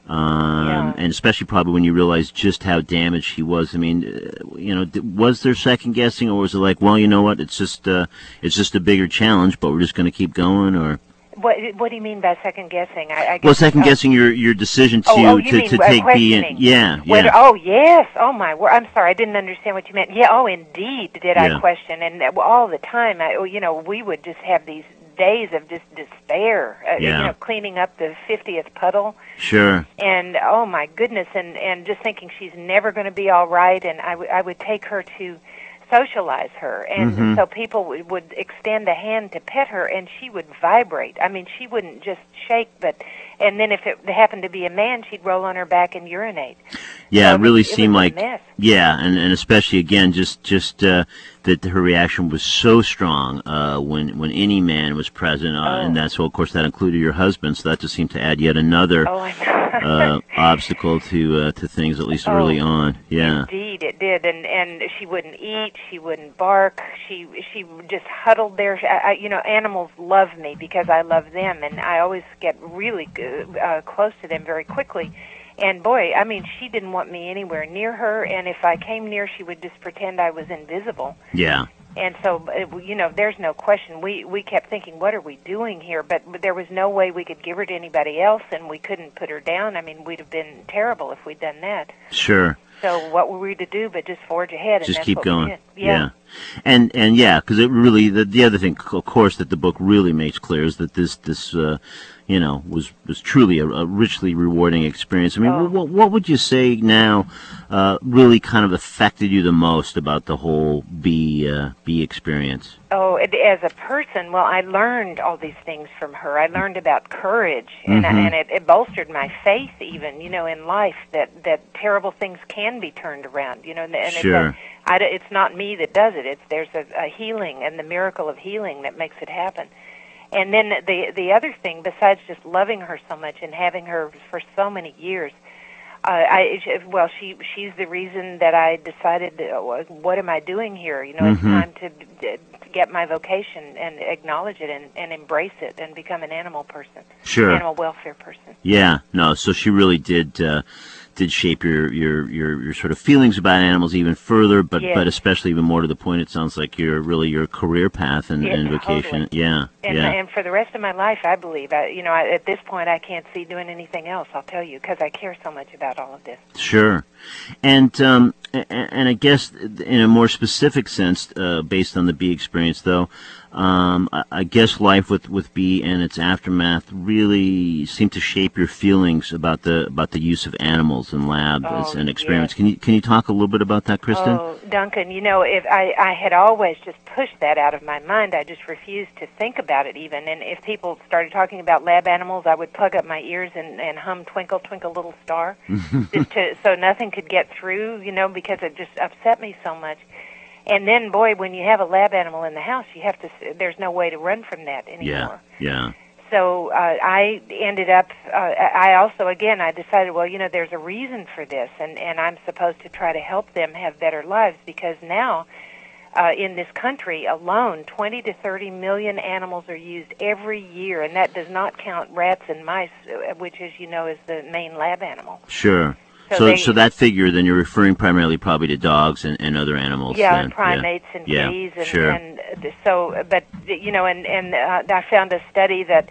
Um, Yeah. And especially probably when you realized just how damaged he was. I mean, uh, you know, th- was there second guessing, or was it like, well, you know what, it's just, uh, it's just a bigger challenge, but we're just going to keep going, or? What What do you mean by second guessing? I, I guess, Well, second oh, guessing your your decision to Oh, oh, you to, mean, to uh, take B in. questioning. Yeah, Whether, yeah. oh, yes. Oh, my word. I'm sorry. I didn't understand what you meant. Yeah, oh, indeed did Yeah. I question. And uh, all the time, I, you know, we would just have these days of just despair, uh, Yeah. you know, cleaning up the fiftieth puddle. Sure. And, oh, my goodness, and, and just thinking she's never going to be all right. And I, w- I would take her to socialize her. And Mhm. so people w- would extend a hand to pet her, and she would vibrate. I mean, she wouldn't just shake, but... And then if it happened to be a man, she'd roll on her back and urinate. Yeah, So it really was, seemed it was like, a mess. yeah, and, and especially again, just just uh, that her reaction was so strong uh, when when any man was present, uh, Oh. and that so of course that included your husband. So that just seemed to add yet another Oh, I know. uh, obstacle to uh, to things, at least early Oh, on. Yeah, Indeed, it did, and and she wouldn't eat, she wouldn't bark, she she just huddled there. I, I, you know, animals love me because I love them, and I always get really good, uh, close to them very quickly. And boy, I mean, she didn't want me anywhere near her, and if I came near, she would just pretend I was invisible. yeah, And so, uh, you know, there's no question. We we kept thinking, what are we doing here? But, but there was no way we could give her to anybody else, and we couldn't put her down. I mean, we'd have been terrible if we'd done that. sure. So what were we to do but just forge ahead? And Just that's keep what we going. did. Yeah. And and yeah, because it really the the other thing, of course, that the book really makes clear is that this this uh, you know was was truly a, a richly rewarding experience. I mean, Oh. what what would you say now uh, really kind of affected you the most about the whole bee uh, bee experience? Oh, it, as a person, well, I learned all these things from her. I learned about courage, and, Mhm. and it, it bolstered my faith, even, you know, in life, that, that terrible things can be turned around, you know. And, and Sure. it's, a, I, it's not me that does it. It's there's a, a healing and the miracle of healing that makes it happen. And then the the other thing, besides just loving her so much and having her for so many years, uh, I well, she she's the reason that I decided, uh, what am I doing here? You know, it's Mhm. time to, to get my vocation and acknowledge it and, and embrace it and become an animal person, Sure. animal welfare person. Yeah. No. So she really did. Uh, did shape your, your, your, your sort of feelings about animals even further, but, Yes. but especially even more to the point, it sounds like you're really your career path and, Yeah, and vocation. totally. Yeah, And, yeah. and for the rest of my life, I believe, I, you know, I, at this point, I can't see doing anything else, I'll tell you, because I care so much about all of this. Sure. And, um, and, and I guess in a more specific sense, uh, based on the bee experience, though, um, I, I guess life with, with bee and its aftermath really seemed to shape your feelings about the about the use of animals in labs Oh, and experiments. yes. Can you can you talk a little bit about that, Kristen? Oh, Duncan, you know, if I, I had always just pushed that out of my mind. I just refused to think about it even. And if people started talking about lab animals, I would plug up my ears and, and hum Twinkle, Twinkle, Little Star, just to, so nothing could get through, you know, because it just upset me so much. And then, boy, when you have a lab animal in the house, you have to, there's no way to run from that anymore. Yeah, yeah. So uh, I ended up, uh, I also, again, I decided, well, you know, there's a reason for this, and, and I'm supposed to try to help them have better lives, because now uh, in this country alone, twenty to thirty million animals are used every year, and that does not count rats and mice, which, as you know, is the main lab animal. Sure. So So, they- so that figure, then you're referring primarily probably to dogs and, and other animals. Yeah, then. and primates and Yeah, bees, and, sure. and uh, so, but you know, and and uh, I found a study that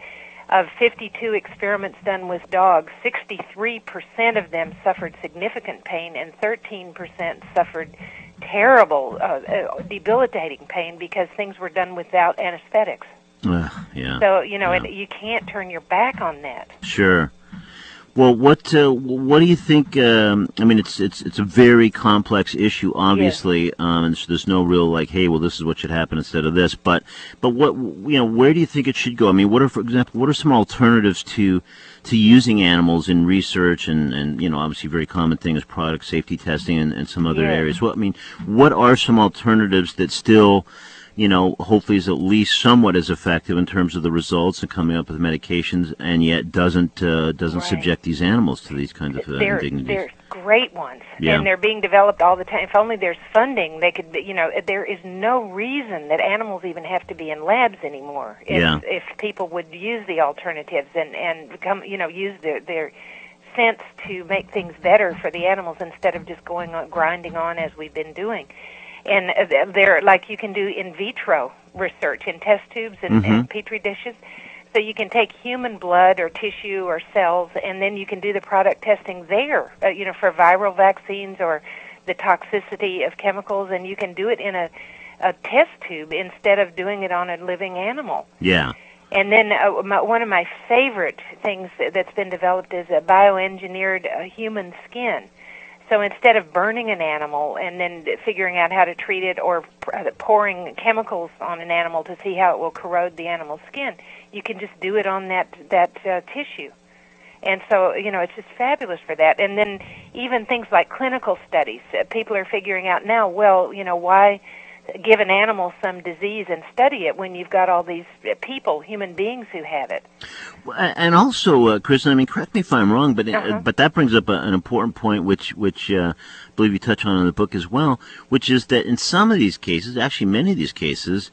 of fifty-two experiments done with dogs, sixty-three percent of them suffered significant pain, and thirteen percent suffered terrible, uh, uh, debilitating pain because things were done without anesthetics. Uh, yeah. So, you know, yeah. it, you can't turn your back on that. Sure. Well, what uh, what do you think? Um, I mean, it's it's it's a very complex issue, obviously, yes. um, and there's no real like, hey, well, this is what should happen instead of this. But but what you know, where do you think it should go? I mean, what are, for example, what are some alternatives to to using animals in research and, and you know, obviously, a very common thing is product safety testing and, and some other yes. areas. Well, I mean, what are some alternatives that still, you know, hopefully is at least somewhat as effective in terms of the results and coming up with medications, and yet doesn't uh, doesn't right. subject these animals to these kinds of uh, they're, indignities. They're great ones, yeah. and they're being developed all the time. If only there's funding, they could. You know, there is no reason that animals even have to be in labs anymore. If, yeah. if people would use the alternatives and and become, you know, use their their sense to make things better for the animals instead of just going on grinding on as we've been doing. And they're like you can do in vitro research in test tubes and, mm-hmm. and petri dishes. So you can take human blood or tissue or cells, and then you can do the product testing there, uh, you know, for viral vaccines or the toxicity of chemicals, and you can do it in a, a test tube instead of doing it on a living animal. Yeah. And then uh, my, one of my favorite things that's been developed is a bioengineered uh, human skin. So instead of burning an animal and then figuring out how to treat it or pouring chemicals on an animal to see how it will corrode the animal's skin, you can just do it on that that uh, tissue. And so, you know, it's just fabulous for that. And then even things like clinical studies, uh, people are figuring out now, well, you know, why give an animal some disease and study it when you've got all these people, human beings who have it. And also, uh, Kristen, I mean, correct me if I'm wrong, but uh-huh. uh, but that brings up a, an important point, which which uh, I believe you touch on in the book as well, which is that in some of these cases, actually many of these cases,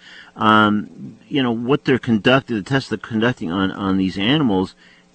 um, you know, what they're conducting, the tests they're conducting on, on these animals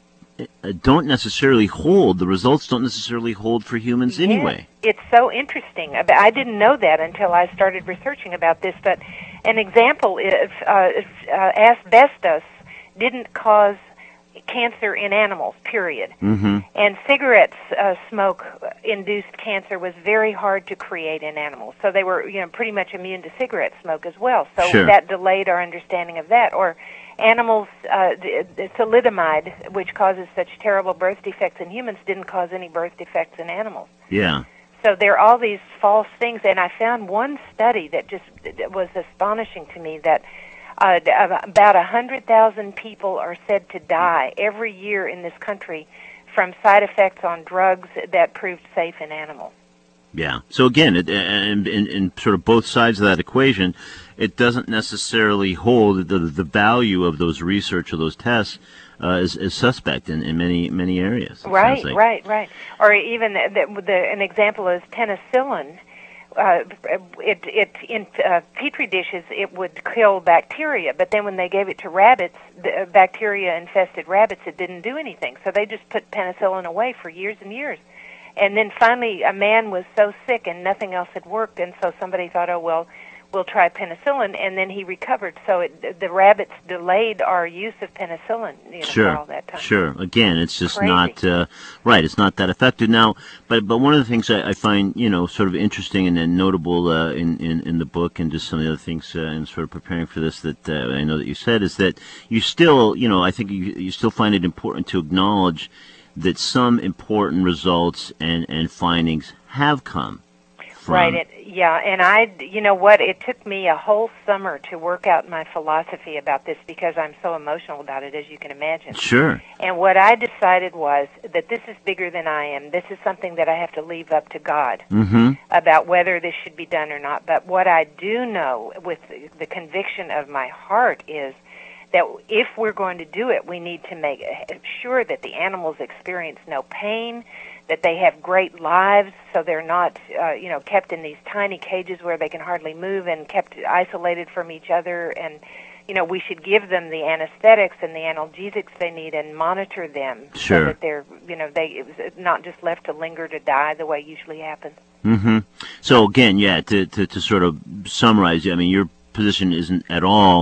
uh, don't necessarily hold, the results don't necessarily hold for humans yes. anyway. It's so interesting. I didn't know that until I started researching about this, but an example is uh, uh, asbestos didn't cause cancer in animals, period. Mm-hmm. And cigarette uh, smoke induced cancer was very hard to create in animals. So they were, you know, pretty much immune to cigarette smoke as well. So sure. that delayed our understanding of that. Or animals, uh, the, the thalidomide, which causes such terrible birth defects in humans, didn't cause any birth defects in animals. Yeah. So there are all these false things, and I found one study that just that was astonishing to me that Uh, about one hundred thousand people are said to die every year in this country from side effects on drugs that proved safe in animals. Yeah. So again, it, in, in, in sort of both sides of that equation, it doesn't necessarily hold the the value of those research or those tests uh, is, is suspect in, in many many areas. Right, like. right, right. Or even the, the, the, an example is penicillin. Uh, it, it in uh, petri dishes, it would kill bacteria, but then when they gave it to rabbits, the uh, bacteria-infested rabbits, it didn't do anything. So they just put penicillin away for years and years. And then finally, a man was so sick and nothing else had worked, and so somebody thought, oh, well, we'll try penicillin, and then he recovered. So it, the rabbits delayed our use of penicillin, you know, sure. for all that time. Sure. Again, it's just Crazy. not uh, right. It's not that effective now. But but one of the things I, I find, you know, sort of interesting and, and notable uh, in, in in the book, and just some of the other things uh, in sort of preparing for this that uh, I know that you said, is that you still, you know, I think you you still find it important to acknowledge that some important results and and findings have come. From. Right. It, yeah, and I, you know what, it took me a whole summer to work out my philosophy about this because I'm so emotional about it, as you can imagine. Sure. And what I decided was that this is bigger than I am. This is something that I have to leave up to God mm-hmm. about whether this should be done or not. But what I do know with the conviction of my heart is that if we're going to do it, we need to make sure that the animals experience no pain, that they have great lives, so they're not, uh, you know, kept in these tiny cages where they can hardly move and kept isolated from each other. And, you know, we should give them the anesthetics and the analgesics they need and monitor them sure. so that they're, you know, they not just left to linger to die the way usually happens. Mm-hmm. So again, yeah, to, to to sort of summarize, I mean, your position isn't at all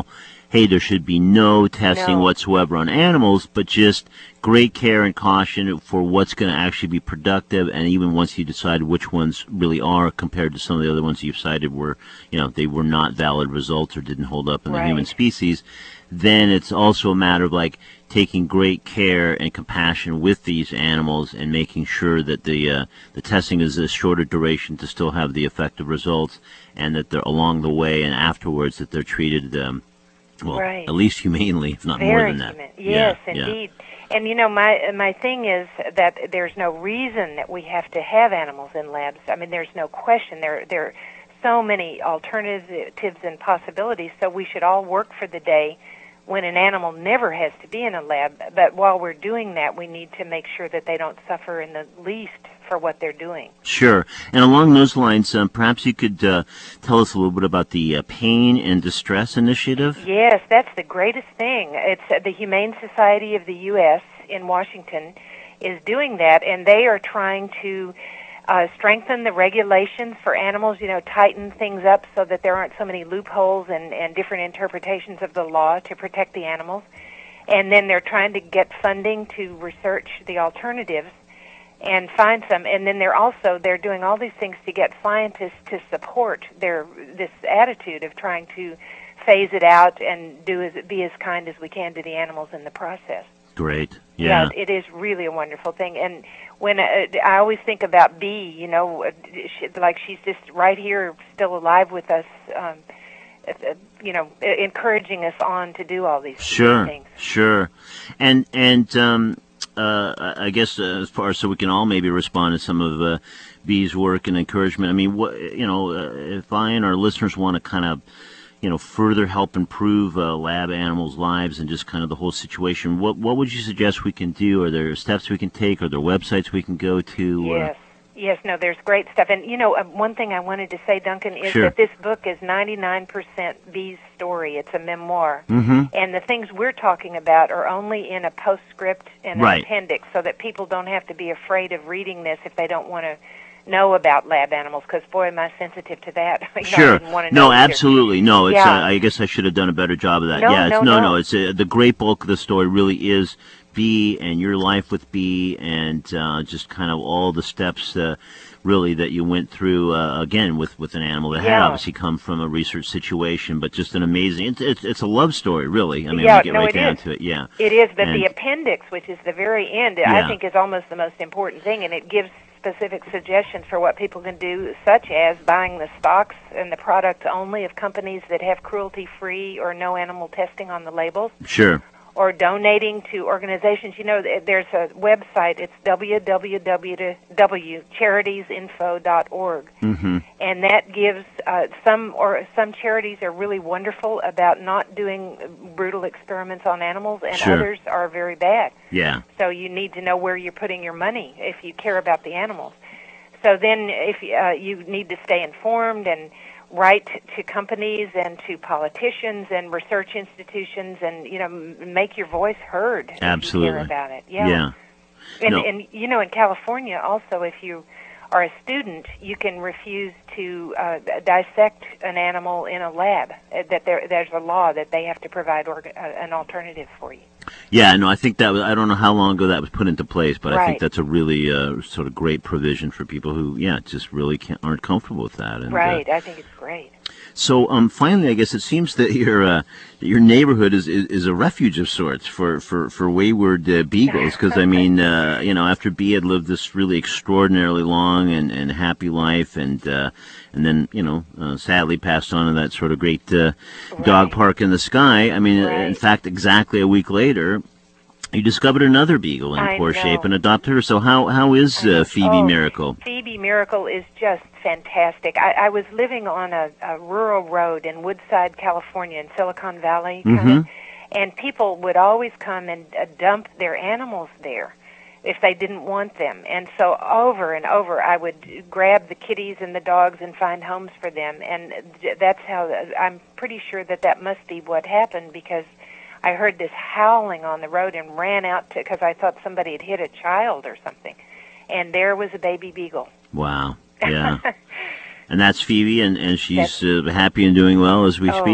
hey, there should be no testing No. whatsoever on animals, but just great care and caution for what's going to actually be productive, and even once you decide which ones really are compared to some of the other ones you've cited where, you know, they were not valid results or didn't hold up in the Right. human species, then it's also a matter of like taking great care and compassion with these animals and making sure that the uh, the testing is a shorter duration to still have the effective results, and that they're along the way and afterwards that they're treated um, well, Right. at least humanely, if not more Very than that. human. Yes, yeah, yeah. indeed. And you know, my my thing is that there's no reason that we have to have animals in labs. I mean, there's no question. There there are so many alternatives and possibilities. So we should all work for the day when an animal never has to be in a lab. But while we're doing that, we need to make sure that they don't suffer in the least for what they're doing. Sure. And along those lines, um, perhaps you could uh, tell us a little bit about the uh, Pain and Distress Initiative. Yes, that's the greatest thing. It's uh, the Humane Society of the U S in Washington is doing that, and they are trying to uh, strengthen the regulations for animals, you know, tighten things up so that there aren't so many loopholes and, and different interpretations of the law to protect the animals. And then they're trying to get funding to research the alternatives and find some. And then they're also, they're doing all these things to get scientists to support their this attitude of trying to phase it out and do as, be as kind as we can to the animals in the process. Great. Yeah. Yeah, it is really a wonderful thing. And when uh, I always think about Bee, you know, uh, she, like she's just right here, still alive with us, um, uh, you know, encouraging us on to do all these Sure. things. Sure. And and um, uh, I guess uh, as far as so we can all maybe respond to some of uh, Bee's work and encouragement. I mean, what you know, uh, if I and our listeners want to kind of, you know, further help improve uh, lab animals' lives and just kind of the whole situation, what what would you suggest we can do? Are there steps we can take? Are there websites we can go to? Yes. Yes, no, there's great stuff. And, you know, uh, one thing I wanted to say, Duncan, is Sure. that this book is ninety-nine percent Bee's story. It's a memoir. Mm-hmm. And the things we're talking about are only in a postscript and Right. an appendix so that people don't have to be afraid of reading this if they don't want to know about lab animals, because, boy, am I sensitive to that. You know, Sure. I didn't want to know No, either. absolutely. No, it's. Yeah. Uh, I guess I should have done a better job of that. No, yeah. It's, no, no, no. It's uh, the great bulk of the story really is Bee and your life with Bee, and uh, just kind of all the steps, uh, really, that you went through. Uh, again, with, with an animal that had Yeah. obviously come from a research situation, but just an amazing. It's it's, it's a love story, really. I mean, Yeah, we get no, right it down is. to it. Yeah. It is, but And- the appendix, which is the very end, Yeah. I think is almost the most important thing, and it gives specific suggestions for what people can do, such as buying the stocks and the products only of companies that have cruelty-free or no animal testing on the labels, Sure. or donating to organizations. You know, th- there's a website. It's w w w dot charities info dot org. Mm-hmm. And that gives uh, some or some charities are really wonderful about not doing brutal experiments on animals, and Sure. others are very bad. Yeah. So you need to know where you're putting your money if you care about the animals. So then, if uh, you need to stay informed and write to companies and to politicians and research institutions, and you know, m- make your voice heard. If Absolutely. you care about it. Yeah. Yeah. And, No. and you know, in California, also, if you are a student, you can refuse to uh, dissect an animal in a lab. Uh, That there, there's a law that they have to provide orga- uh, an alternative for you. Yeah, no, I think that was, I don't know how long ago that was put into place, but I think Right. that's a really uh, sort of great provision for people who, yeah, just really can't, aren't comfortable with that. And, uh, Right. I think it's great. so, um, finally, I guess it seems that your uh, your neighborhood is, is is a refuge of sorts for for for wayward uh, beagles. Because I mean, uh, you know, after Bee had lived this really extraordinarily long and, and happy life, and uh, and then you know, uh, sadly passed on to that sort of great uh, dog Right. park in the sky. I mean, in Right. fact, exactly a week later, you discovered another beagle in I poor know. shape and adopted her. So how how is uh, Phoebe Oh, Miracle? Phoebe Miracle is just fantastic. I, I was living on a, a rural road in Woodside, California, in Silicon Valley, kind Mhm. of, and people would always come and uh, dump their animals there if they didn't want them. And so over and over, I would grab the kitties and the dogs and find homes for them. And th- that's how, I'm pretty sure that that must be what happened, because I heard this howling on the road and ran out to, because I thought somebody had hit a child or something. And there was a baby beagle. Wow. Yeah. And that's Phoebe, and, and she's uh, happy and doing well as we Oh, speak?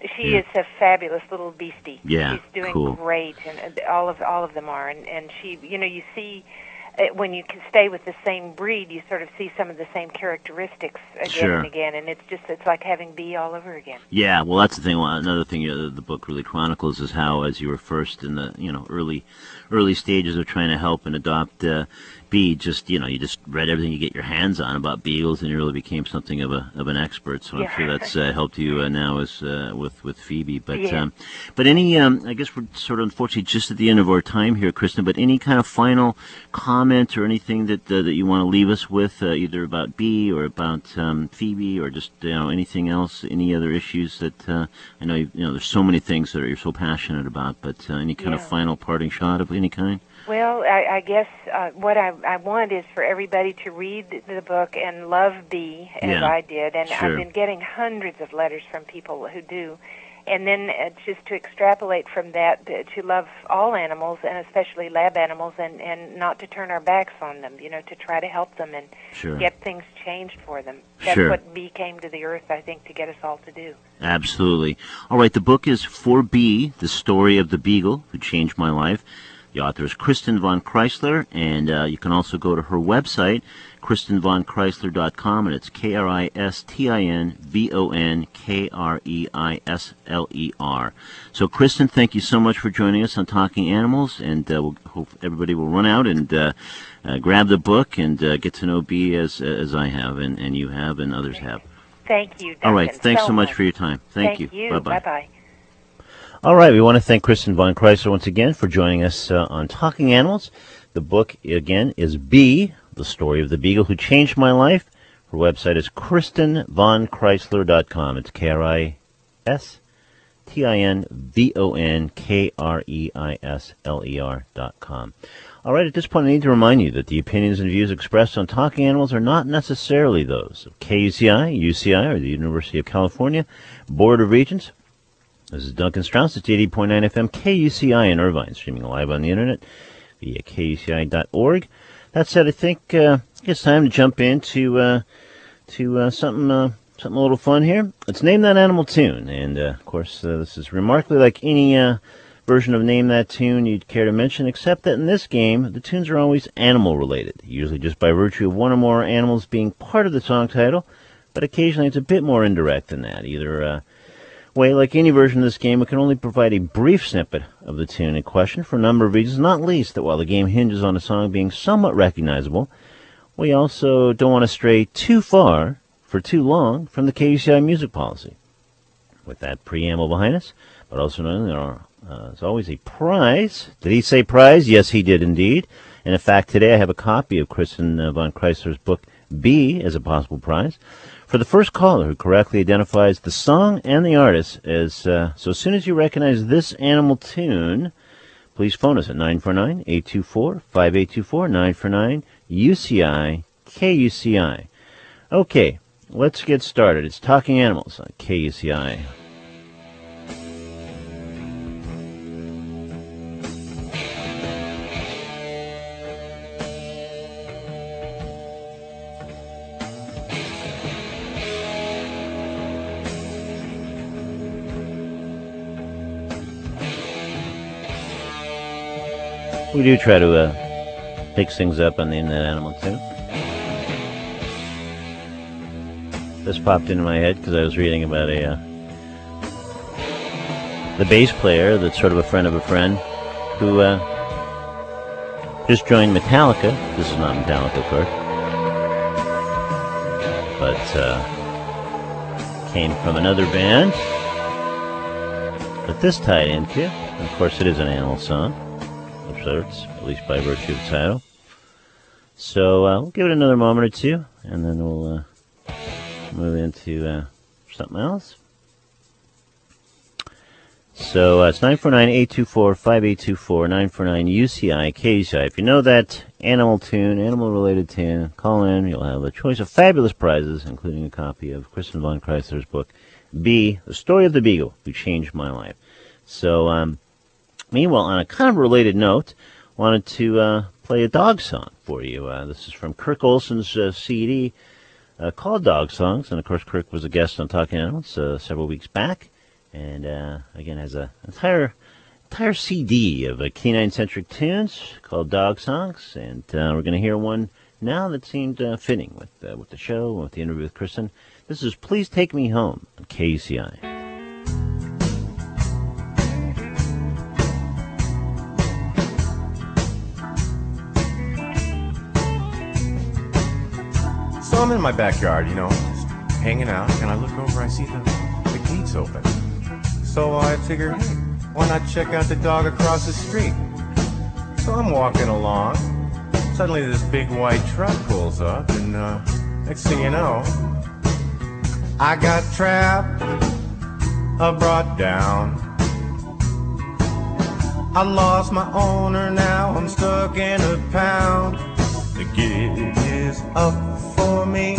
she Yeah. is a fabulous little beastie. Yeah, She's doing cool. great, and uh, all of all of them are. And, and she, you know, you see uh, when you can stay with the same breed, you sort of see some of the same characteristics again Sure. and again, and it's just it's like having B all over again. Yeah, well, that's the thing. Well, another thing uh, the book really chronicles is how, as you were first in the you know early, early stages of trying to help and adopt uh, B, just you know you just read everything you get your hands on about beagles, and you really became something of a of an expert. So I'm Yeah. sure that's uh, helped you uh, now as uh, with with Phoebe. But Yeah. um, but any um, I guess we're sort of unfortunately just at the end of our time here, Kristen. But any kind of final comment or anything that uh, that you want to leave us with, uh, either about B or about um, Phoebe, or just you know anything else, any other issues that uh, I know you, you know there's so many things that you're so passionate about. But uh, any kind of Yeah. final parting shot of any kind? Well, I, I guess uh, what I, I want is for everybody to read the book and love B, as Yeah, I did. And sure. I've been getting hundreds of letters from people who do. And then uh, just to extrapolate from that, uh, to love all animals, and especially lab animals, and, and not to turn our backs on them, you know, to try to help them and Sure. get things changed for them. That's Sure. what B came to the earth, I think, to get us all to do. Absolutely. All right, the book is For B, The Story of the Beagle Who Changed My Life. The author is Kristen von Kreisler, and uh, you can also go to her website, kristen von kreisler dot com, and it's K R I S T I N V O N K R E I S L E R. So, Kristen, thank you so much for joining us on Talking Animals, and uh, we'll hope everybody will run out and uh, uh, grab the book and uh, get to know B as as I have, and, and you have, and others have. Thank you, Duncan. All right, thanks so much for your time. Thank, Thank you. you. Bye-bye. Bye-bye. All right, we want to thank Kristen von Kreisler once again for joining us uh, on Talking Animals. The book, again, is B, The Story of the Beagle Who Changed My Life. Her website is kristen von kreisler dot com. It's K R I S T I N V O N K R E I S L E R dot com. All right, at this point, I need to remind you that the opinions and views expressed on Talking Animals are not necessarily those of K U C I, U C I, or the University of California Board of Regents. This is Duncan Strauss. It's eighty point nine F M K U C I in Irvine, streaming live on the internet via K U C I dot org. That said, I think uh, it's time to jump into uh, to uh, something uh, something a little fun here. Let's Name That Animal Tune, and uh, of course, uh, this is remarkably like any uh, version of Name That Tune you'd care to mention, except that in this game, the tunes are always animal related, usually just by virtue of one or more animals being part of the song title, but occasionally it's a bit more indirect than that. Either uh, way, like any version of this game, it can only provide a brief snippet of the tune in question for a number of reasons, not least that while the game hinges on a song being somewhat recognizable, we also don't want to stray too far for too long from the K U C I music policy. With that preamble behind us, but also knowing there are, uh, there's always a prize. Did he say prize? Yes, he did indeed. And in fact, today I have a copy of Kristen uh, von Kreisler's book, B, as a possible prize. For the first caller who correctly identifies the song and the artist as, uh, so as soon as you recognize this animal tune, please phone us at nine four nine, eight two four, five eight two four, nine four nine, U C I, K U C I. Okay, let's get started. It's Talking Animals on K U C I. We do try to uh, mix things up on the Name That Animal too. This popped into my head because I was reading about a uh, the bass player that's sort of a friend of a friend who uh, just joined Metallica. This is not Metallica, of course, but uh, came from another band that this tied into. And of course, it is an animal song. At least by virtue of the title. So uh, we'll give it another moment or two, and then we'll uh, move into uh, something else. So uh, it's nine four nine, eight two four, five eight two four, nine four nine U C I, K U C I. If you know that animal tune, animal-related tune, call in. You'll have a choice of fabulous prizes, including a copy of Kristen von Kreisler's book, B, The Story of the Beagle Who Changed My Life. So, um... meanwhile, on a kind of related note, wanted to uh, play a dog song for you. Uh, this is from Kirk Olsen's uh, C D uh, called Dog Songs, and of course Kirk was a guest on Talking Animals uh, several weeks back, And uh, again, has an entire entire C D of uh, canine-centric tunes called Dog Songs. And uh, we're going to hear one now that seemed uh, fitting with uh, with the show, with the interview with Kristen. This is Please Take Me Home on K U C I. So I'm in my backyard, you know, just hanging out, and I look over, I see the, the gates open. So I figure, hey, why not check out the dog across the street? So I'm walking along. Suddenly this big white truck pulls up, and uh, next thing you know, I got trapped, uh, brought down. I lost my owner, now I'm stuck in a pound. The gig is up for me,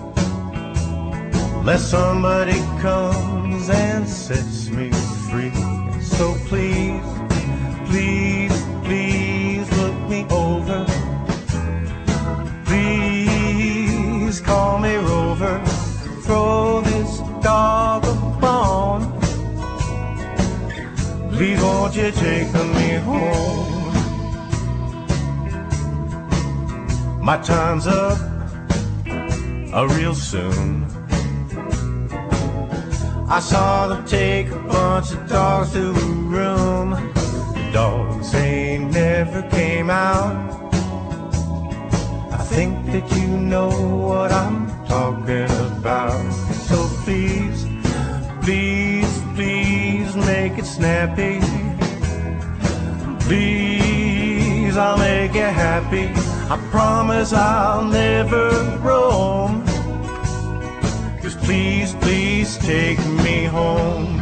unless somebody comes and sets me free. So please, please, please look me over. Please call me Rover. Throw this dog a bone. Please won't you take me home? My time's up, uh, real soon. I saw them take a bunch of dogs to a room. The dogs ain't never came out. I think that you know what I'm talking about. So please, please, please make it snappy. Please, I'll make you happy. I promise I'll never roam. Just please, please take me home.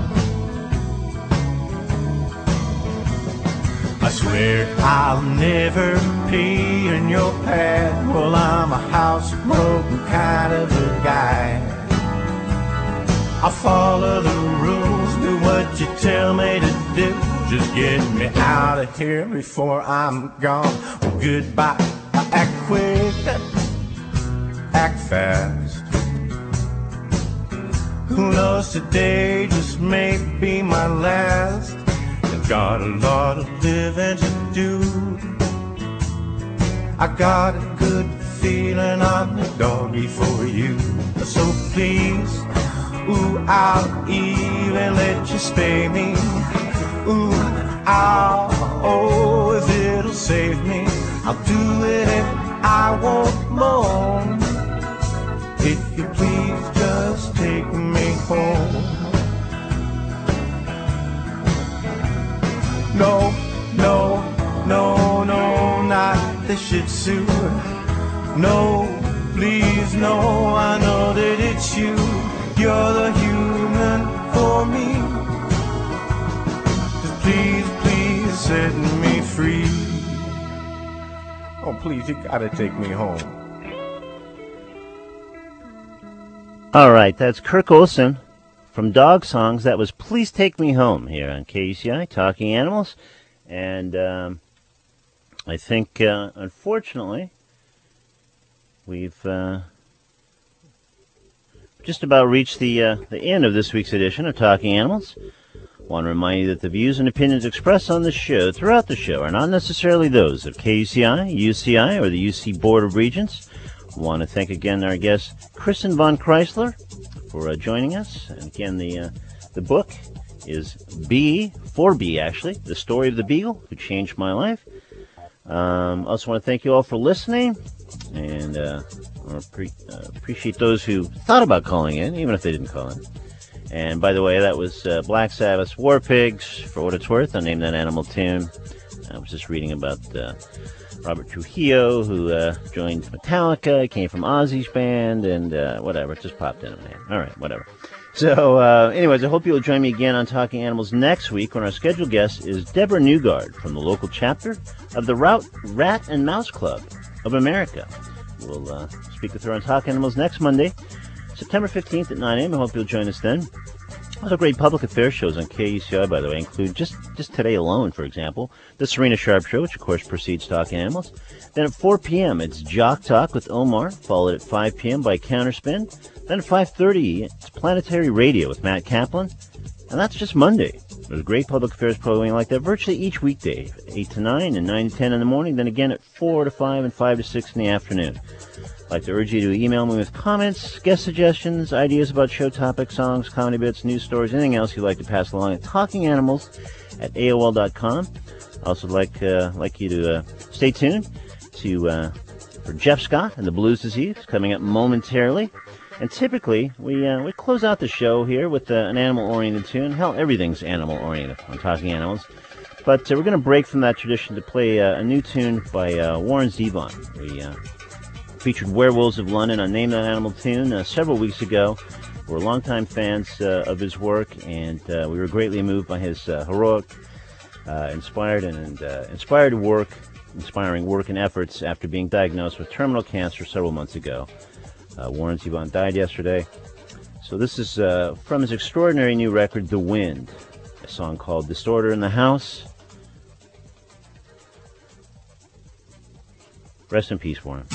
I swear I'll never pee in your pad. Well, I'm a housebroken kind of a guy. I follow the rules, do what you tell me to do. Just get me out of here before I'm gone. Well, goodbye. Act quick, act fast. Who knows, today just may be my last. I've got a lot of living to do. I got a good feeling I'm the doggy for you. So please, ooh, I'll even let you spay me. Ooh, I'll, oh, if it'll save me, I'll do it, I won't moan. If you please just take me home. No, no, no, no, not the Shih Tzu. No, please, no, I know that it's you. You're the human for me. Just please, please set me free. Oh, please, you gotta take me home. All right, that's Kirk Olson from Dog Songs. That was Please Take Me Home here on K U C I, Talking Animals. And um, I think, uh, unfortunately, we've uh, just about reached the, uh, the end of this week's edition of Talking Animals. I want to remind you that the views and opinions expressed on this show throughout the show are not necessarily those of K U C I, U C I, or the U C Board of Regents. I want to thank again our guest, Kristen von Kreisler, for uh, joining us. And again, the uh, the book is B, four B actually, The Story of the Beagle Who Changed My Life. Um, also want to thank you all for listening, and uh, I pre- uh, appreciate those who thought about calling in, even if they didn't call in. And by the way, that was uh, Black Sabbath's War Pigs, for what it's worth. I named that animal tune. I was just reading about uh, Robert Trujillo, who uh, joined Metallica. He came from Ozzy's band, and uh, whatever. It just popped into my head. All right, whatever. So, uh, anyways, I hope you'll join me again on Talking Animals next week when our scheduled guest is Deborah Newgard from the local chapter of the Rout Rat and Mouse Club of America. We'll uh, speak with her on Talking Animals next Monday, September fifteenth at nine a.m. I hope you'll join us then. Also, great public affairs shows on K U C I, by the way, include just, just today alone, for example, the Serena Sharp Show, which, of course, precedes Talking Animals. Then at four p.m., it's Jock Talk with Omar, followed at five p.m. by Counterspin. Then at five thirty, it's Planetary Radio with Matt Kaplan. And that's just Monday. There's a great public affairs programming like that virtually each weekday, eight to nine and nine to ten in the morning, then again at four to five and five to six in the afternoon. I'd like to urge you to email me with comments, guest suggestions, ideas about show topics, songs, comedy bits, news stories, anything else you'd like to pass along at talkinganimals at A O L dot com. I also like uh, like you to uh, stay tuned to uh, for Jeff Scott and the Blues Disease coming up momentarily. And typically, we uh, we close out the show here with uh, an animal-oriented tune. Hell, everything's animal-oriented on Talking Animals. But uh, we're going to break from that tradition to play uh, a new tune by uh, Warren Zevon. We uh, featured Werewolves of London on Name That Animal tune uh, several weeks ago. We're longtime fans uh, of his work, and uh, we were greatly moved by his uh, heroic, uh, inspired, and uh, inspired work, inspiring work and efforts after being diagnosed with terminal cancer several months ago. Uh, Warren Zevon died yesterday. So this is uh, from his extraordinary new record, The Wind, a song called Disorder in the House. Rest in peace, Warren.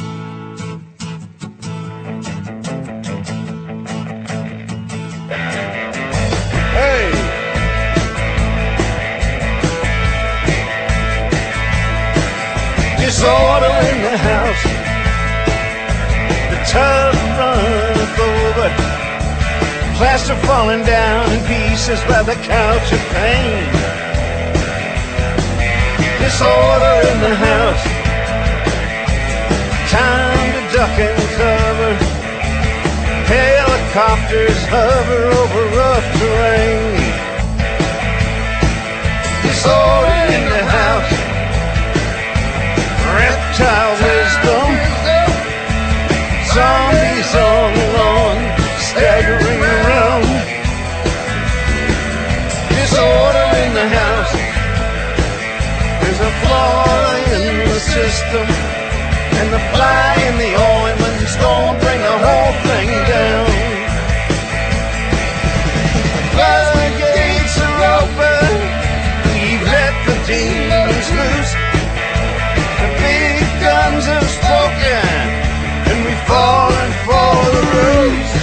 Hey! Disorder in the house. Tub runneth over, plaster falling down in pieces by the couch of pain. Disorder in the house, time to duck and cover. Helicopters hover over rough terrain. Disorder in the house, reptile wisdom. Zombies on the lawn, staggering around. Disorder in the house. There's a flaw in the system, and the fly in the ointment's gonna bring the whole thing down. The gates are open, we've let the demons loose. The big guns have spoken, and we've fallen for the ruse.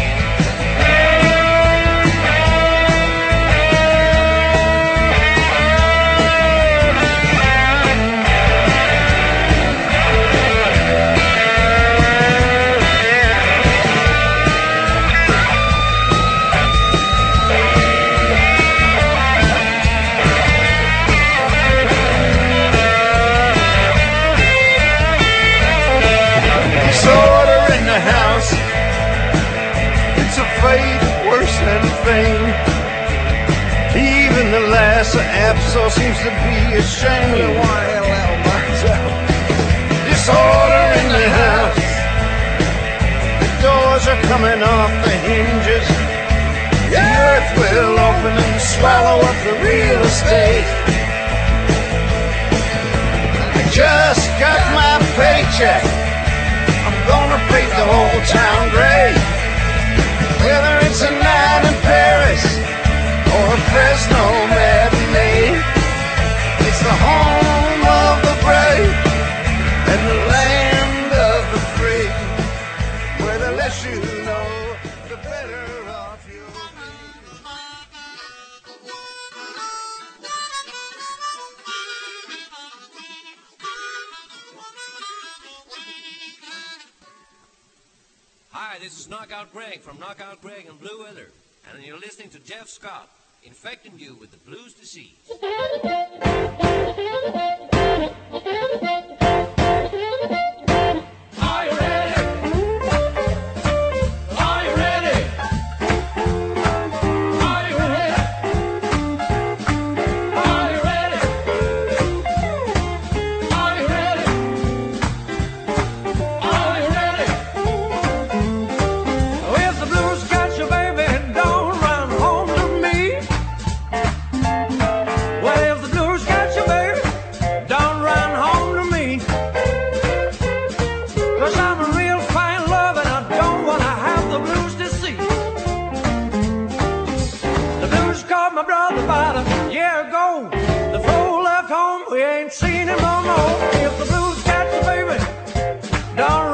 Even the Lhasa Apso seems to be ashamed. Disorder in the house. The doors are coming off the hinges. The earth will open and swallow up the real estate. I just got my paycheck. I'm gonna paint the whole town gray. Whether it's a night in Paris or a Fresno matinee, it's the home of the brave and the land of the free, where the less you know, the better off you'll be. Hi, this is Knockout Greg from Knockout Greg and Blue Weather, and you're listening to Jeff Scott, infecting you with the blues disease. Are you ready? Are you ready? Are you ready? Are you ready? Are you ready? Are you ready? If the blues got you, baby, don't run home to me. Well, if the blues got you, baby, don't run home to me. 'Cause I'm a real fine love and I don't want to have the blues disease. The blues caught my brother about a year ago. The fool left home, we ain't seen him no more. If the blues got you, baby, don't